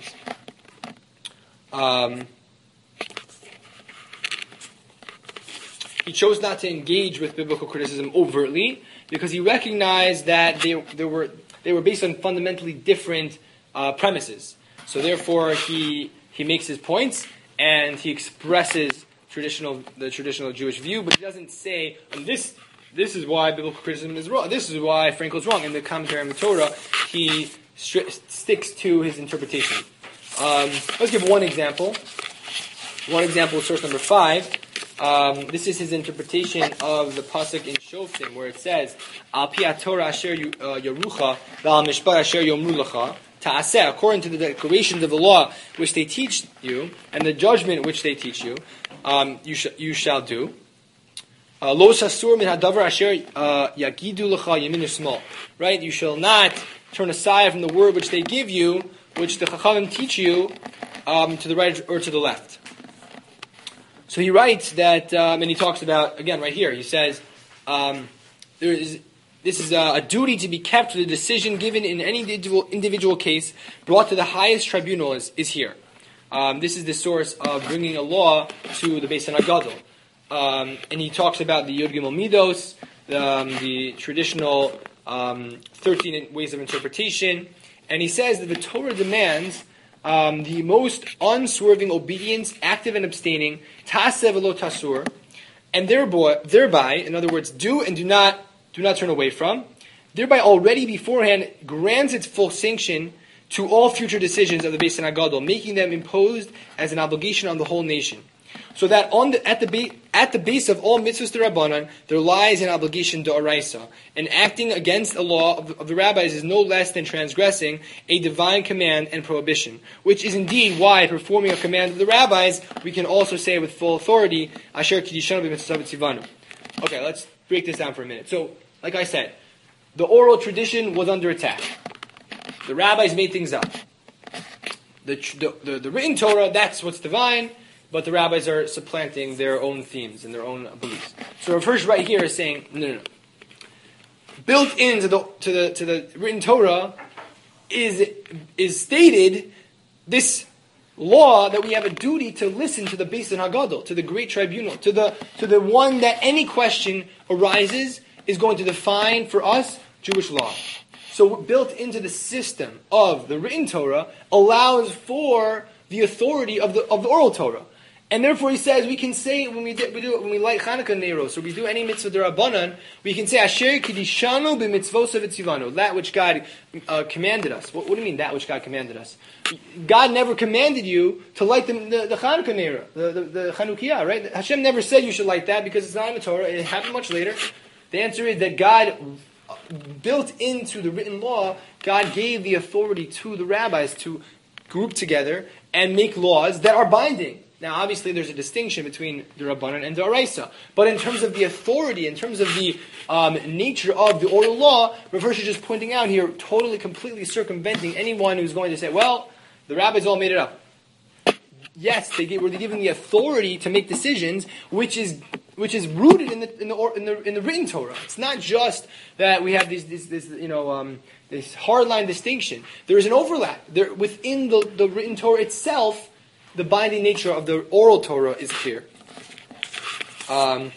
Um, he chose not to engage with biblical criticism overtly because he recognized that they they were they were based on fundamentally different Uh, premises. So therefore, he he makes his points and he expresses traditional the traditional Jewish view, but he doesn't say, and this this is why biblical criticism is wrong. This is why Frankel is wrong. In the commentary on the Torah, he stri- sticks to his interpretation. Um, let's give one example. One example is source number five. Um, this is his interpretation of the pasuk in Shoftim, where it says, "Al pi Torah asher yarucha, v'al mishpat asher yomru lecha." Ta'aseh, according to the declarations of the law which they teach you, and the judgment which they teach you, um, you, sh- you shall do. Lo sasur min hadavar asher yagidu lecha yamin u'smal. Right? You shall not turn aside from the word which they give you, which the Chachamim teach you, um, to the right or to the left. So he writes that, um, and he talks about, again, right here, he says, um, there is... This is a, a duty to be kept to the decision given in any individual, individual case brought to the highest tribunal is, is here. Um, this is the source of bringing a law to the Beis HaGadol. Um, and he talks about the Yod Gimel Midos, the, um, the traditional um, thirteen ways of interpretation. And he says that the Torah demands um, the most unswerving obedience, active and abstaining, taseh v'lo tasur, and thereby, thereby, in other words, do and do not Do not turn away from, thereby already beforehand grants its full sanction to all future decisions of the Beis HaGadol, making them imposed as an obligation on the whole nation. So that on the, at the ba- at the base of all mitzvahs d'Rabbanan, there lies an obligation d'Oraisa, and acting against a law of, of the rabbis is no less than transgressing a divine command and prohibition, which is indeed why performing a command of the rabbis, we can also say with full authority, Asher kidishanu b'mitzvah tzivanu. Okay, let's break this down for a minute. So, like I said, the oral tradition was under attack. The rabbis made things up. The, the, the, the written Torah, that's what's divine, but the rabbis are supplanting their own themes and their own beliefs. So our first right here is saying, no, no, no. Built into the to the to the written Torah is is stated this law that we have a duty to listen to the Beis HaGadol, to the great tribunal, to the to the one that any question arises is going to define for us Jewish law. So built into the system of the written Torah allows for the authority of the of the oral Torah. And therefore he says we can say when we do, we do when we light Chanukah Neiros, or we do any mitzvah d'Rabbanan, we can say Asher kidishanu b'mitzvosav etzivanu, that which God uh, commanded us. What, what do you mean that which God commanded us? God never commanded you to light the, the, the Chanukah Neira, the, the, the Chanukiah, right? Hashem never said you should light that because it's not in the Torah. It happened much later. The answer is that God, built into the written law, God gave the authority to the rabbis to group together and make laws that are binding. Now, obviously, there's a distinction between the Rabbanan and the Araisa. But in terms of the authority, in terms of the um, nature of the oral law, Rav Hirsch is just pointing out here, totally, completely circumventing anyone who's going to say, well, the rabbis all made it up. Yes, they were given the authority to make decisions, which is which is rooted in the in the in the, in the written Torah. It's not just that we have this this, this you know um, this hardline distinction. There is an overlap. There within the, the written Torah itself, the binding nature of the oral Torah is clear. Um,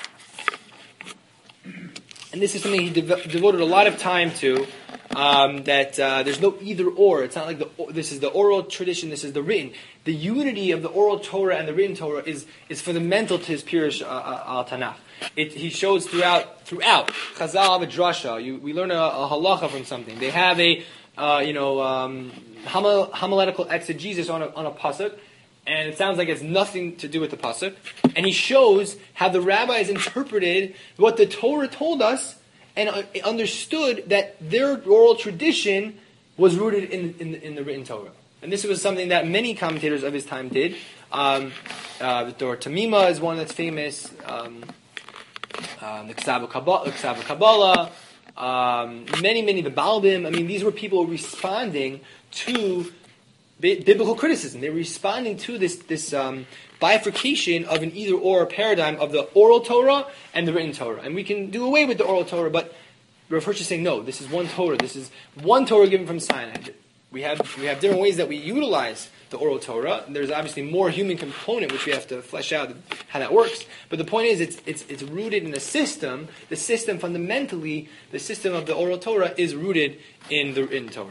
and this is something he dev- devoted a lot of time to. Um, that uh, there's no either or. It's not like the this is the oral tradition, this is the written. The unity of the oral Torah and the written Torah is is fundamental to his Pirush uh, uh, al Tanakh. It he shows throughout throughout Chazal have a drasha. You, we learn a, a halacha from something. They have a uh, you know, um, homil- homiletical exegesis on a, on a pasuk, and it sounds like it's nothing to do with the pasuk. And he shows how the rabbis interpreted what the Torah told us and uh, understood that their oral tradition was rooted in, in, in the written Torah. And this was something that many commentators of his time did. Um, uh, the Torah Tamima is one that's famous. Um, um, the Ksav Kabbalah. Um, many, many, the Balbim. I mean, these were people responding to bi- biblical criticism. They were responding to this this um, bifurcation of an either-or paradigm of the oral Torah and the written Torah. And we can do away with the oral Torah, but Rav Hirsch is saying, no, this is one Torah. This is one Torah given from Sinai. We have we have different ways that we utilize the oral Torah. There's obviously more human component which we have to flesh out how that works. But the point is, it's it's it's rooted in a system. The system fundamentally, the system of the oral Torah is rooted in the in Torah.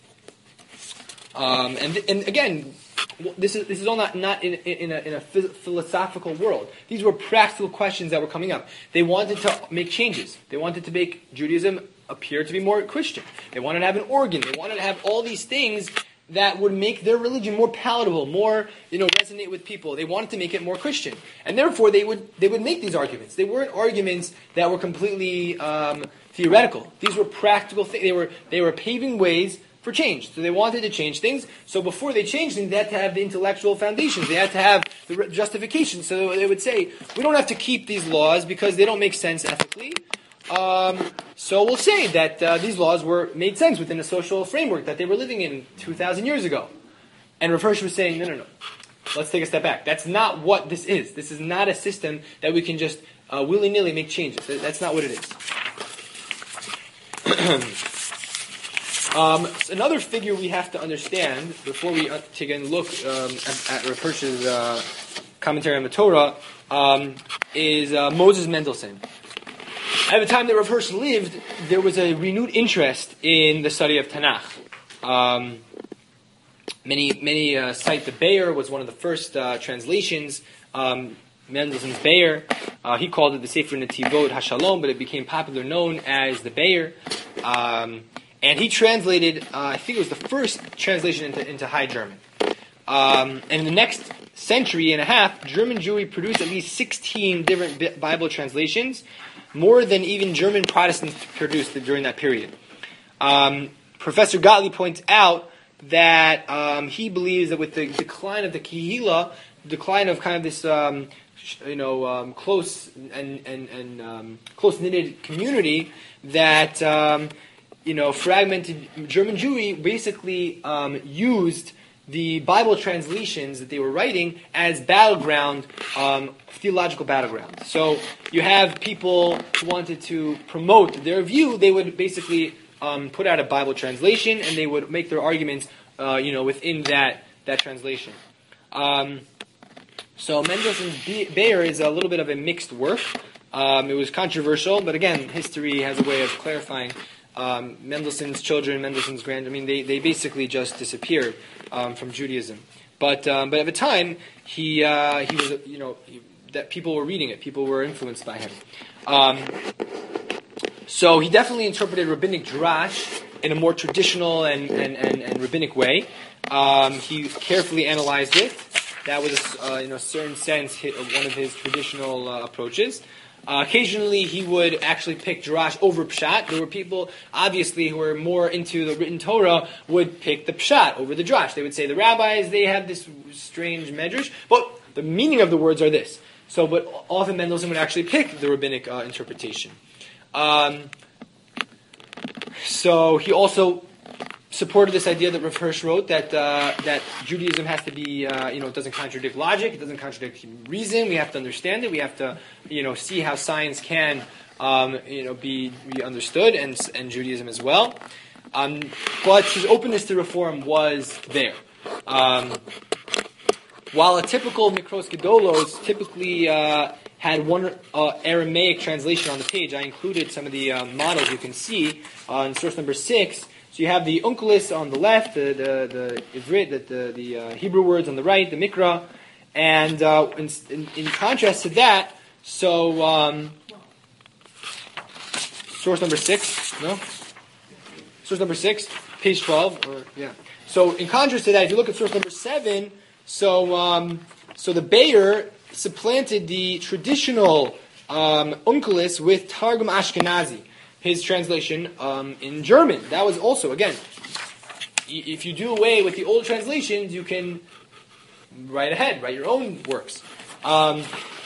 Um, and and again, this is this is all not not in in a, in a philosophical world. These were practical questions that were coming up. They wanted to make changes. They wanted to make Judaism appear to be more Christian. They wanted to have an organ. They wanted to have all these things that would make their religion more palatable, more, you know, resonate with people. They wanted to make it more Christian. And therefore they would they would make these arguments. They weren't arguments that were completely um, theoretical. These were practical things. They were they were paving ways for change. So they wanted to change things. So before they changed things, they had to have the intellectual foundations. They had to have the justification. So they would say, we don't have to keep these laws because they don't make sense ethically. Um, so we'll say that uh, these laws were made sense within a social framework that they were living in two thousand years ago. And Rav Hirsch was saying, no, no, no. Let's take a step back. That's not what this is. This is not a system that we can just uh, willy-nilly make changes. That's not what it is. um, another figure we have to understand before we uh, take a look um, at, at Rav Hirsch's uh, commentary on the Torah um, is uh, Moses Mendelssohn. At the time that Rav Hirsch lived, there was a renewed interest in the study of Tanakh. Um, many many uh, cite the Be'er was one of the first uh, translations. Um, Mendelssohn's Be'er, uh, he called it the Sefer Netivot HaShalom, but it became popular known as the Be'er. Um, and he translated, uh, I think it was the first translation into, into High German. Um, and in the next century and a half, German Jewry produced at least sixteen different Bible translations, more than even German Protestants produced during that period. Um, Professor Gottlieb points out that um, he believes that with the decline of the Kehillah, decline of kind of this, um, you know, um, close and and, and um, close knitted community, that um, you know, fragmented German Jewry basically um, used the Bible translations that they were writing as battleground, um, theological battleground. So you have people who wanted to promote their view. They would basically um, put out a Bible translation, and they would make their arguments, uh, you know, within that that translation. Um, so Mendelssohn's Be'er is a little bit of a mixed work. Um, it was controversial, but again, history has a way of clarifying. Um, Mendelssohn's children, Mendelssohn's grand, I mean, they, they basically just disappeared um, from Judaism. But um, but at the time, he uh, he was, you know, he, that people were reading it, people were influenced by him. Um, so he definitely interpreted rabbinic drash in a more traditional and and, and, and rabbinic way. Um, he carefully analyzed it. That was, uh, in a certain sense, hit, one of his traditional uh, approaches. Uh, occasionally, he would actually pick Drash over Pshat. There were people, obviously, who were more into the written Torah, would pick the Pshat over the Drash. They would say, the rabbis, they have this strange medrash, but the meaning of the words are this. So, but often Mendelssohn would actually pick the rabbinic uh, interpretation. Um, so, he also supported this idea that Rav Hirsch wrote, that uh, that Judaism has to be, uh, you know, it doesn't contradict logic, it doesn't contradict reason. We have to understand it. We have to, you know, see how science can, um, you know, be, be understood, and and Judaism as well. Um, but his openness to reform was there. Um, while a typical Mikros Gedolos typically uh, had one uh, Aramaic translation on the page, I included some of the uh, models you can see uh, in source number six. So you have the Onkelos on the left, the the, the Ivrit, the the, the uh, Hebrew words on the right, the Mikra, and uh, in, in, in contrast to that, so um, source number six, no, source number six, page twelve. Or, yeah. So in contrast to that, if you look at source number seven, so um, so the Be'er supplanted the traditional um, Onkelos with Targum Ashkenazi, his translation um, in German. That was also, again, if you do away with the old translations, you can write ahead, write your own works. Um,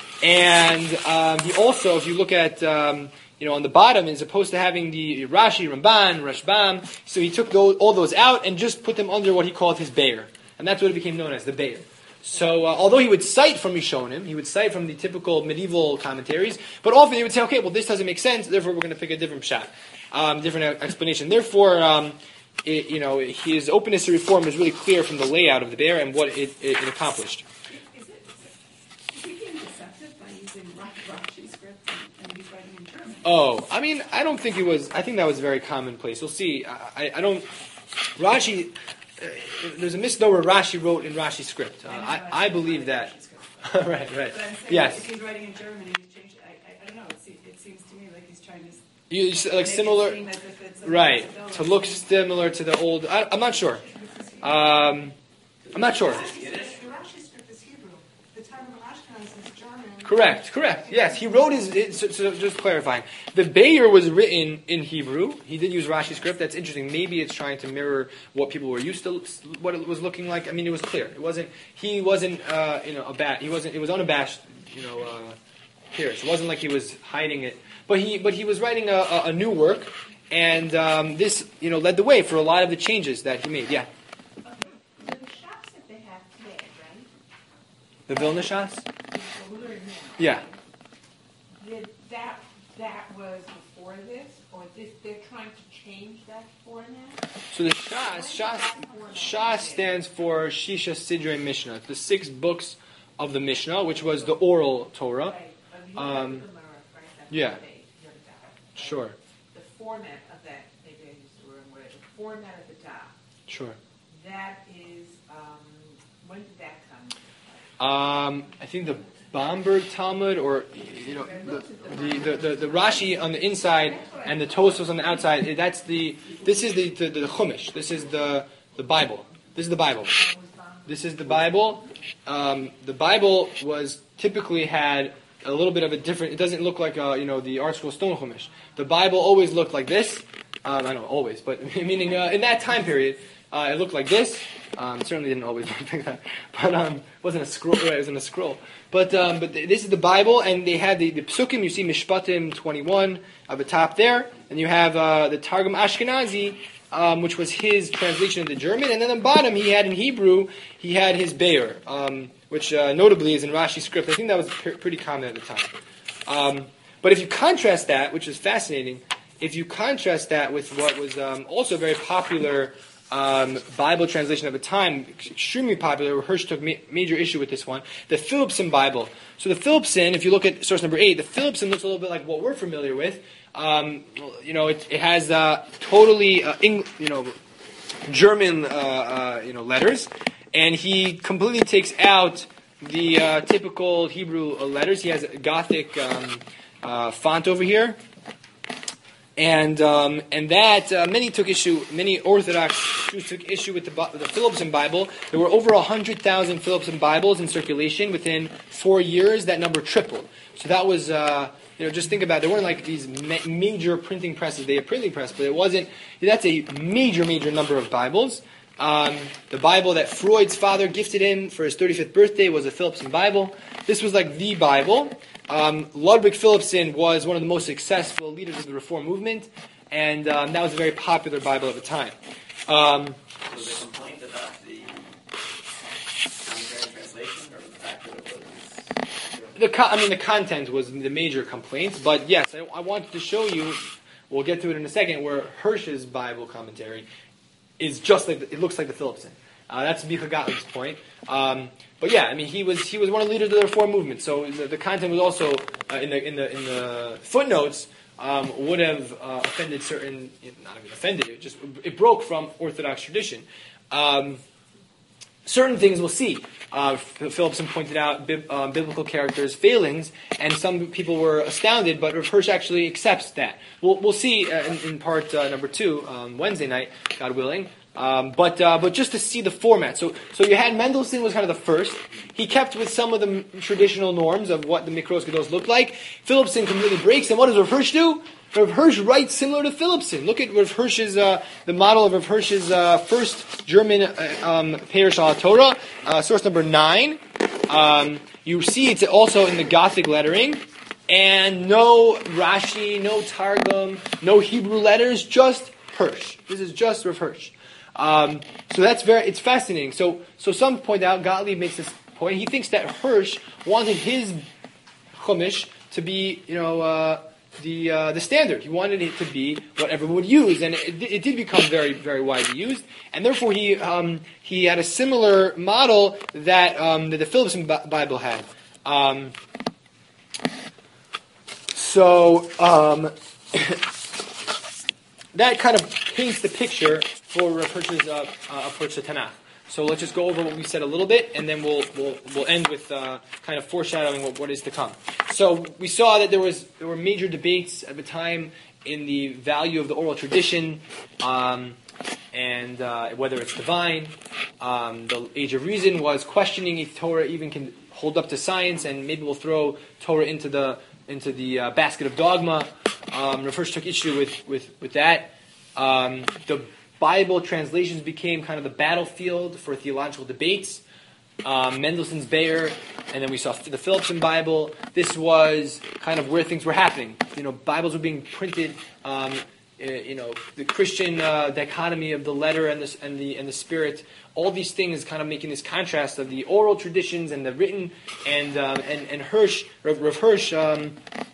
and um, he also, if you look at, um, you know, on the bottom, as opposed to having the Rashi, Ramban, Rashbam, so he took those, all those out and just put them under what he called his Be'er. And that's what it became known as, the Be'er. So, uh, although he would cite from Rishonim, he would cite from the typical medieval commentaries, but often he would say, okay, well, this doesn't make sense, therefore we're going to pick a different pshat, um, different explanation. Therefore, um, it, you know, his openness to reform is really clear from the layout of the Be'er and what it, it, it accomplished. Is it, is he being deceptive by using Rashi script and, and he's writing in German? Oh, I mean, I don't think it was, I think that was very commonplace. You'll see, I, I, I don't, Rashi... Uh, there's a misnomer Rashi wrote in Rashi script. Uh, I, I believe that. right, right. But I'm saying, Yes. if he's writing in German and he's changed it, I, I, I don't know, it seems, it seems to me like he's trying to You, you s- like make similar, it seem as if it's a right? possibility. To look similar to the old. I, I'm not sure. Um, I'm not sure. The Rashi script is Hebrew. The Targum Ashkenaz is German. Correct, correct. Yes, he wrote his. It, so, so just clarifying, the Be'er was written in Hebrew. He did use Rashi script. That's interesting. Maybe it's trying to mirror what people were used to, what it was looking like. I mean, it was clear. It wasn't. He wasn't. Uh, you know, a bat. He wasn't. It was unabashed. You know, uh, appearance. It wasn't like he was hiding it. But he, but he was writing a, a, a new work, and um, this, you know, led the way for a lot of the changes that he made. Yeah. Okay. So the shops that they have today, right? The Vilna Shas? The we learn now. Yeah. Did that that was before this, or this they're trying to change that for now? So the Shas, Shas, Shas stands for Shisha Sidrei Mishnah, the six books of the Mishnah, which was the oral Torah. Right. But you Um, have the Gemara, right? That's yeah. what they- you're the Daf, right? Sure, The format of that, maybe I used the wrong word. The format of the Daf. sure. That is, um, when did that come? Um, I think the Bamberg Talmud, or you know, the the, the, the, the Rashi on the inside and the Tosfos on the outside. That's the. This is the, the, the Chumash. This is the the Bible. This is the Bible. This is the Bible. Um, the Bible was typically had a little bit of a different. It doesn't look like uh, you know the Art Scroll Stone Chumash. The Bible always looked like this. Um, I don't know always, but meaning uh, in that time period, uh, it looked like this. Um, it certainly didn't always look like that, but um, it wasn't a scroll. Right, it wasn't a scroll. But um, but th- this is the Bible, and they had the, the Psukim. You see Mishpatim twenty-one at the top there, and you have uh, the Targum Ashkenazi, um, which was his translation into German, and then on the bottom he had in Hebrew he had his Be'er, um, which uh, notably is in Rashi script. I think that was pr- pretty common at the time. Um, but if you contrast that, which is fascinating, if you contrast that with what was um, also very popular. Um, Bible translation of the time, extremely popular. Hirsch took ma- major issue with this one. The Philipson Bible. So the Philipson, if you look at source number eight, the Philipson looks a little bit like what we're familiar with. Um, you know, it, it has uh, totally, uh, Eng- you know, German, uh, uh, you know, letters, and he completely takes out the uh, typical Hebrew uh, letters. He has a Gothic um, uh, font over here. And um, and that uh, many took issue. Many Orthodox Jews took issue with the, the Philipson Bible. There were over a hundred thousand Philipson Bibles in circulation within four years. That number tripled. So that was uh, you know just think about it. There weren't like these ma- major printing presses. They had printing press, but it wasn't. That's a major major number of Bibles. Um, the Bible that Freud's father gifted him for his thirty-fifth birthday was a Philipson Bible. This was like the Bible. Um, Ludwig Philipson was one of the most successful leaders of the Reform movement, and um, that was a very popular Bible at the time. Um, Was the complaint about the commentary translation, or the fact that it was? the co- I mean, the content was the major complaint, but yes, I, I wanted to show you. We'll get to it in a second. Where Hirsch's Bible commentary is just like the, it looks like the Philipson. Uh, that's Micha Gottlieb's point. Um, but yeah, I mean, he was he was one of the leaders of the Reform movement. So the, the content was also uh, in the in the in the footnotes um, would have uh, offended certain, not even offended. It just it broke from Orthodox tradition. Um, certain things we'll see. Uh, Phillipson pointed out bib, uh, biblical characters' failings, and some people were astounded, but Rav Hirsch actually accepts that. We'll, we'll see uh, in, in part uh, number two, um, Wednesday night, God willing. Um, but uh, but just to see the format. So so you had Mendelssohn was kind of the first. He kept with some of the m- traditional norms of what the Mikros Gedolos looked like. Phillipson completely breaks, and what does Rav Hirsch do? Rav Hirsch writes similar to Phillipson. Look at Rav Hirsch's, uh, the model of Rav Hirsch's uh, first German uh, um, Perush al Torah, uh, source number nine. Um, you see it's also in the Gothic lettering. And no Rashi, no Targum, no Hebrew letters, just Hirsch. This is just Rav Hirsch. Um, so that's very, it's fascinating. So, so some point out, Gottlieb makes this point. He thinks that Hirsch wanted his Chumash to be, you know, uh, the uh, the standard. He wanted it to be what everyone would use, and it, it did become very, very widely used. And therefore, he um, he had a similar model that um, that the Phillipson Bible had. Um, so um, that kind of paints the picture for Rav Hirsch's uh, uh, approach to Tanakh. So let's just go over what we said a little bit, and then we'll we'll, we'll end with uh, kind of foreshadowing what, what is to come. So we saw that there was there were major debates at the time in the value of the oral tradition, um, and uh, whether it's divine. Um, the Age of Reason was questioning if Torah even can hold up to science, and maybe we'll throw Torah into the into the uh, basket of dogma. Um, Rav Hirsch took issue with with with that. Um, the Bible translations became kind of the battlefield for theological debates. Um, Mendelssohn's Bayer, and then we saw the Phillipson Bible. This was kind of where things were happening. You know, Bibles were being printed. Um, uh, you know, the Christian uh, dichotomy of the letter and the and the and the spirit. All these things kind of making this contrast of the oral traditions and the written. And um, and and Hirsch, Rav, Rav Hirsch, um,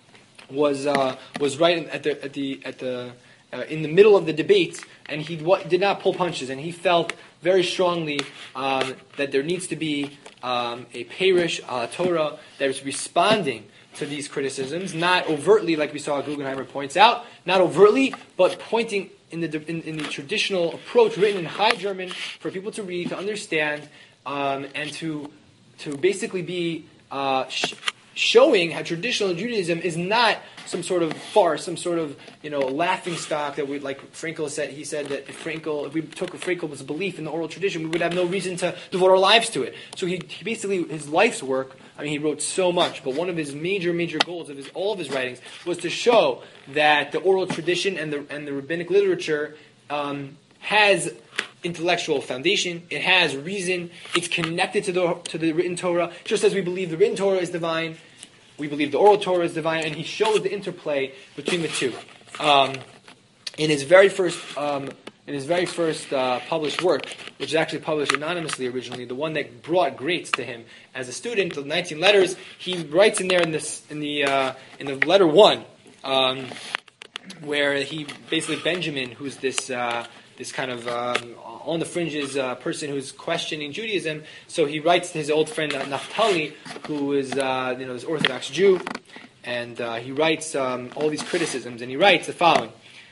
was uh, was right at the at the at the uh, in the middle of the debate. And he w- did not pull punches, and he felt very strongly um, that there needs to be um, a Perush al Torah that is responding to these criticisms, not overtly, like we saw Guggenheimer points out, not overtly, but pointing in the in, in the traditional approach, written in High German for people to read, to understand, um, and to to basically be uh, sh- showing how traditional Judaism is not some sort of farce, some sort of, you know, laughing stock that we, like Frankel said, he said that if Frankel, if we took Frankel's belief in the oral tradition, we would have no reason to devote our lives to it. So he, he basically, his life's work, I mean, he wrote so much, but one of his major, major goals of his, all of his writings was to show that the oral tradition and the, and the rabbinic literature um, has intellectual foundation, it has reason, it's connected to the to the written Torah, just as we believe the written Torah is divine, we believe the oral Torah is divine, and he shows the interplay between the two. Um, in his very first, um, in his very first uh, published work, which is actually published anonymously originally, the one that brought greats to him as a student, the nineteen letters, he writes in there in this in the uh, in the letter one, um, where he basically Benjamin, who's this. Uh, this kind of um, on the fringes uh, person who's questioning Judaism. So he writes to his old friend uh, Naphtali, who is uh, you know this Orthodox Jew, and uh, he writes um, all these criticisms, and he writes the following.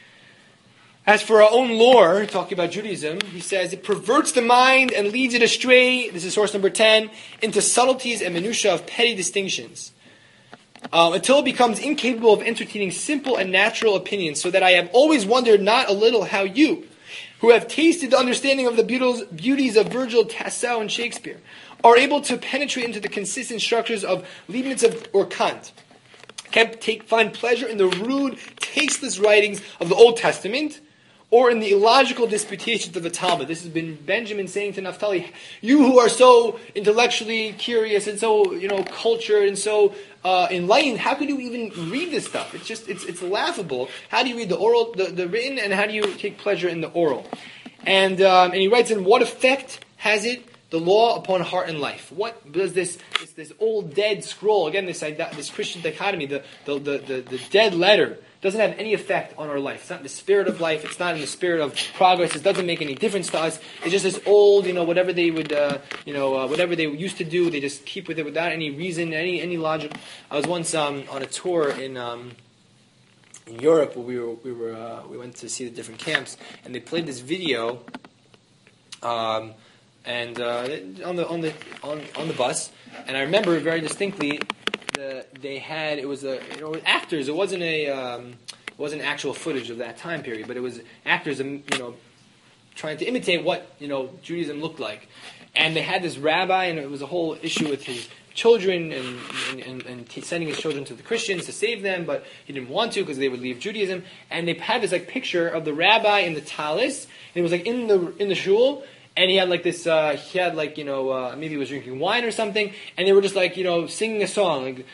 As for our own lore, talking about Judaism, he says, it perverts the mind and leads it astray, this is source number ten, into subtleties and minutiae of petty distinctions. Um, until it becomes incapable of entertaining simple and natural opinions, so that I have always wondered not a little how you, who have tasted the understanding of the beauties of Virgil, Tasso, and Shakespeare, are able to penetrate into the consistent structures of Leibniz or Kant, can take, find pleasure in the rude, tasteless writings of the Old Testament, or in the illogical disputations of the Talmud. This has been Benjamin saying to Naphtali, you who are so intellectually curious and so, you know, cultured and so uh, enlightened, how could you even read this stuff? It's just, it's it's laughable. How do you read the oral, the, the written, and how do you take pleasure in the oral? And um, and he writes in, what effect has it, the law, upon heart and life? What does this this, this old dead scroll, again, this this Christian dichotomy, the the, the, the the dead letter, doesn't have any effect on our life. It's not in the spirit of life. It's not in the spirit of progress. It doesn't make any difference to us. It's just this old, you know, whatever they would, uh, you know, uh, whatever they used to do, they just keep with it without any reason, any any logic. I was once um, on a tour in um, in Europe where we were we were uh, we went to see the different camps, and they played this video. Um, and uh, on the on the on, on the bus, and I remember very distinctly, the, they had it was a you know actors. It wasn't a um, it wasn't actual footage of that time period, but it was actors, you know, trying to imitate what you know Judaism looked like, and they had this rabbi, and it was a whole issue with his children and and, and, and t- sending his children to the Christians to save them, but he didn't want to because they would leave Judaism. And they had this like picture of the rabbi in the talis, and it was like in the in the shul, and he had like this uh, he had like you know uh, maybe he was drinking wine or something, and they were just like you know singing a song like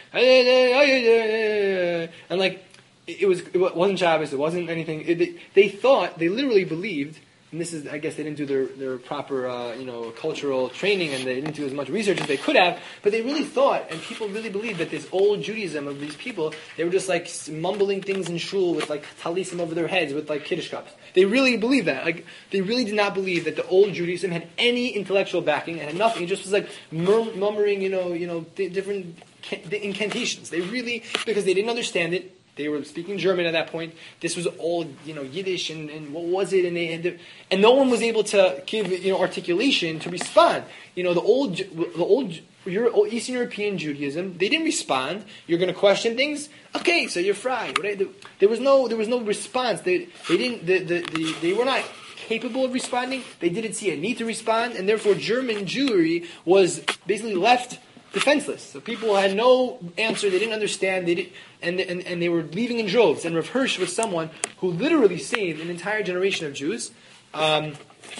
and like it was it wasn't Shabbos, it wasn't anything. It, they, they thought they literally believed. And this is, I guess, they didn't do their, their proper, uh, you know, cultural training, and they didn't do as much research as they could have. But they really thought, and people really believed that this old Judaism of these people, they were just like mumbling things in shul with like talisim over their heads with like kiddush cups. They really believed that. Like they really did not believe that the old Judaism had any intellectual backing. It had nothing. It just was like murm- murmuring, you know, you know, di- different can- incantations. They really, because they didn't understand it. They were speaking German at that point. This was all, you know, Yiddish, and, and what was it? And they had to, and no one was able to give, you know, articulation to respond. You know, the old, the old Euro, Eastern European Judaism, they didn't respond. You're going to question things. Okay, so you're fried. Right? There was no, there was no response. They, they didn't, the, the, the, they were not capable of responding. They didn't see a need to respond, and therefore German Jewry was basically left defenseless. So people had no answer. They didn't understand. They didn't, and, and and they were leaving in droves. And Rav Hirsch was someone who literally saved an entire generation of Jews. Um,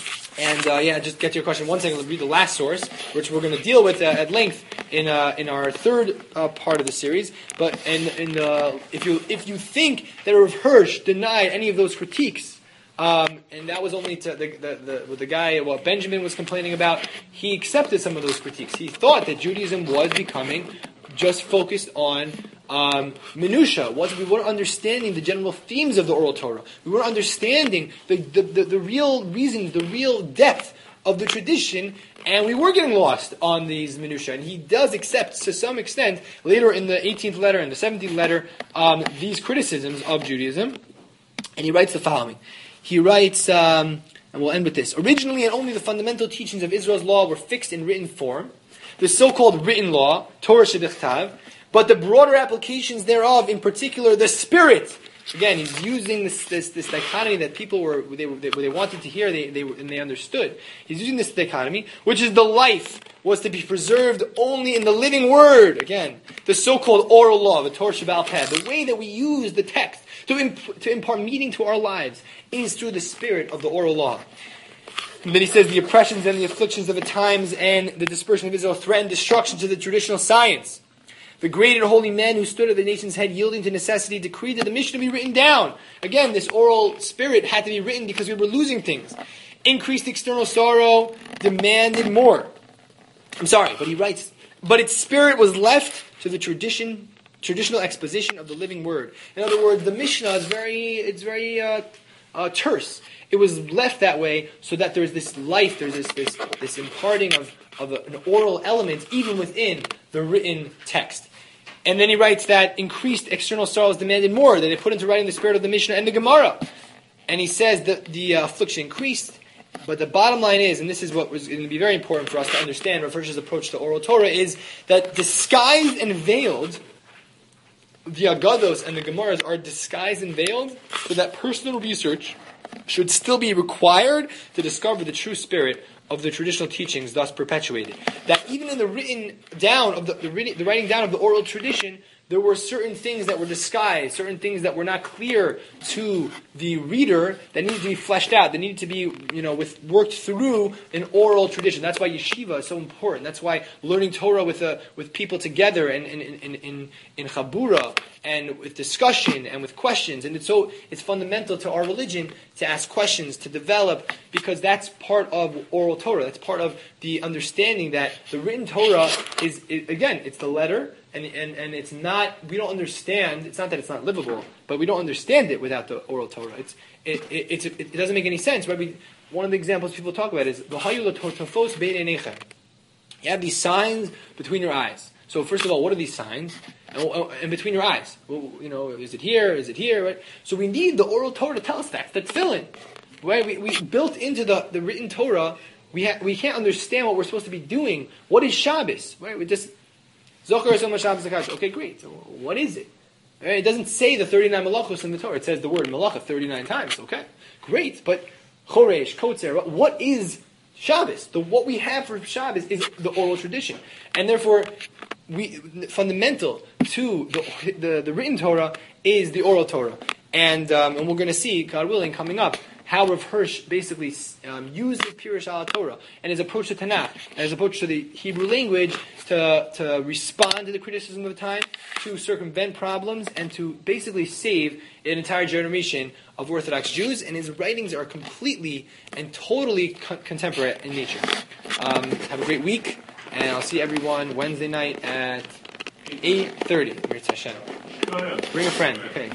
and uh, yeah, just get to your question. One second. Let's read the last source, which we're going to deal with uh, at length in uh, in our third uh, part of the series. But and and uh, if you if you think that Rav Hirsch denied any of those critiques. Um, and that was only to the, the, the, the guy, what Benjamin was complaining about. He accepted some of those critiques. He thought that Judaism was becoming just focused on um, minutia. Was we weren't understanding the general themes of the oral Torah. We weren't understanding the, the, the, the real reasons, the real depth of the tradition, and we were getting lost on these minutia. And he does accept, to some extent, later in the eighteenth letter and the seventeenth letter, um, these criticisms of Judaism. And he writes the following. He writes, um, and we'll end with this. Originally and only the fundamental teachings of Israel's law were fixed in written form, the so-called written law, Torah Shebichtav, but the broader applications thereof, in particular the spirit. Again, he's using this this, this dichotomy that people were they, they, they wanted to hear, they, they and they understood. He's using this dichotomy, which is the life was to be preserved only in the living word. Again, the so-called oral law, the Torah Sheba'al Peh, the way that we use the text to imp- to impart meaning to our lives is through the spirit of the oral law. And then he says the oppressions and the afflictions of the times and the dispersion of Israel threatened destruction to the traditional science. The great and holy men who stood at the nation's head, yielding to necessity, decreed that the Mishnah be written down. Again, this oral spirit had to be written because we were losing things. Increased external sorrow demanded more. I'm sorry, but he writes, but its spirit was left to the tradition, traditional exposition of the living word. In other words, the Mishnah is very, it's very uh, uh, terse. It was left that way so that there's this life, there's this this, this imparting of, of a, an oral element even within the written text. And then he writes that increased external sorrows demanded more, that they put into writing the spirit of the Mishnah and the Gemara. And he says that the uh, affliction increased, but the bottom line is, and this is what was going to be very important for us to understand Rav Hirsch's approach to oral Torah, is that disguised and veiled, the Agados and the Gemaras are disguised and veiled, so that personal research should still be required to discover the true spirit of the traditional teachings thus perpetuated. That even in the written down of the, the, written, the writing down of the oral tradition, there were certain things that were disguised, certain things that were not clear to the reader that needed to be fleshed out, that needed to be, you know, with, worked through an oral tradition. That's why yeshiva is so important. That's why learning Torah with uh, with people together and in in in in chabura and with discussion and with questions, and it's so it's fundamental to our religion to ask questions, to develop, because that's part of oral Torah. That's part of the understanding that the written Torah is, is again, it's the letter. And, and and it's not, we don't understand, it's not that it's not livable, but we don't understand it without the oral Torah. It's, it, it, it's, it doesn't make any sense. Right? We, one of the examples people talk about is, you have these signs between your eyes. So first of all, what are these signs? And, and between your eyes. Well, you know, is it here? Is it here? Right? So we need the oral Torah to tell us that. That's tefillin. Right? We, we built into the, the written Torah we ha- we can't understand what we're supposed to be doing. What is Shabbos? Right? We just Zochar Yom Shabbos Hakadosh. Okay, great. So what is it? Right? It doesn't say the thirty-nine malachos in the Torah. It says the word malacha thirty-nine times. Okay, great. But Choresh, Kotzer, what is Shabbos? The what we have for Shabbos is the oral tradition, and therefore, we fundamental to the the, the written Torah is the oral Torah, and um, and we're going to see, God willing, coming up, how Rav Hirsch basically um, uses Pirush al Torah and his approach to Tanakh and his approach to the Hebrew language to to respond to the criticism of the time, to circumvent problems, and to basically save an entire generation of Orthodox Jews. And his writings are completely and totally co- contemporary in nature. Um, have a great week, and I'll see everyone Wednesday night at eight thirty. Bring a friend. Okay.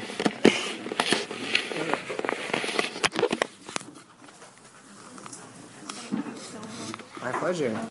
My pleasure.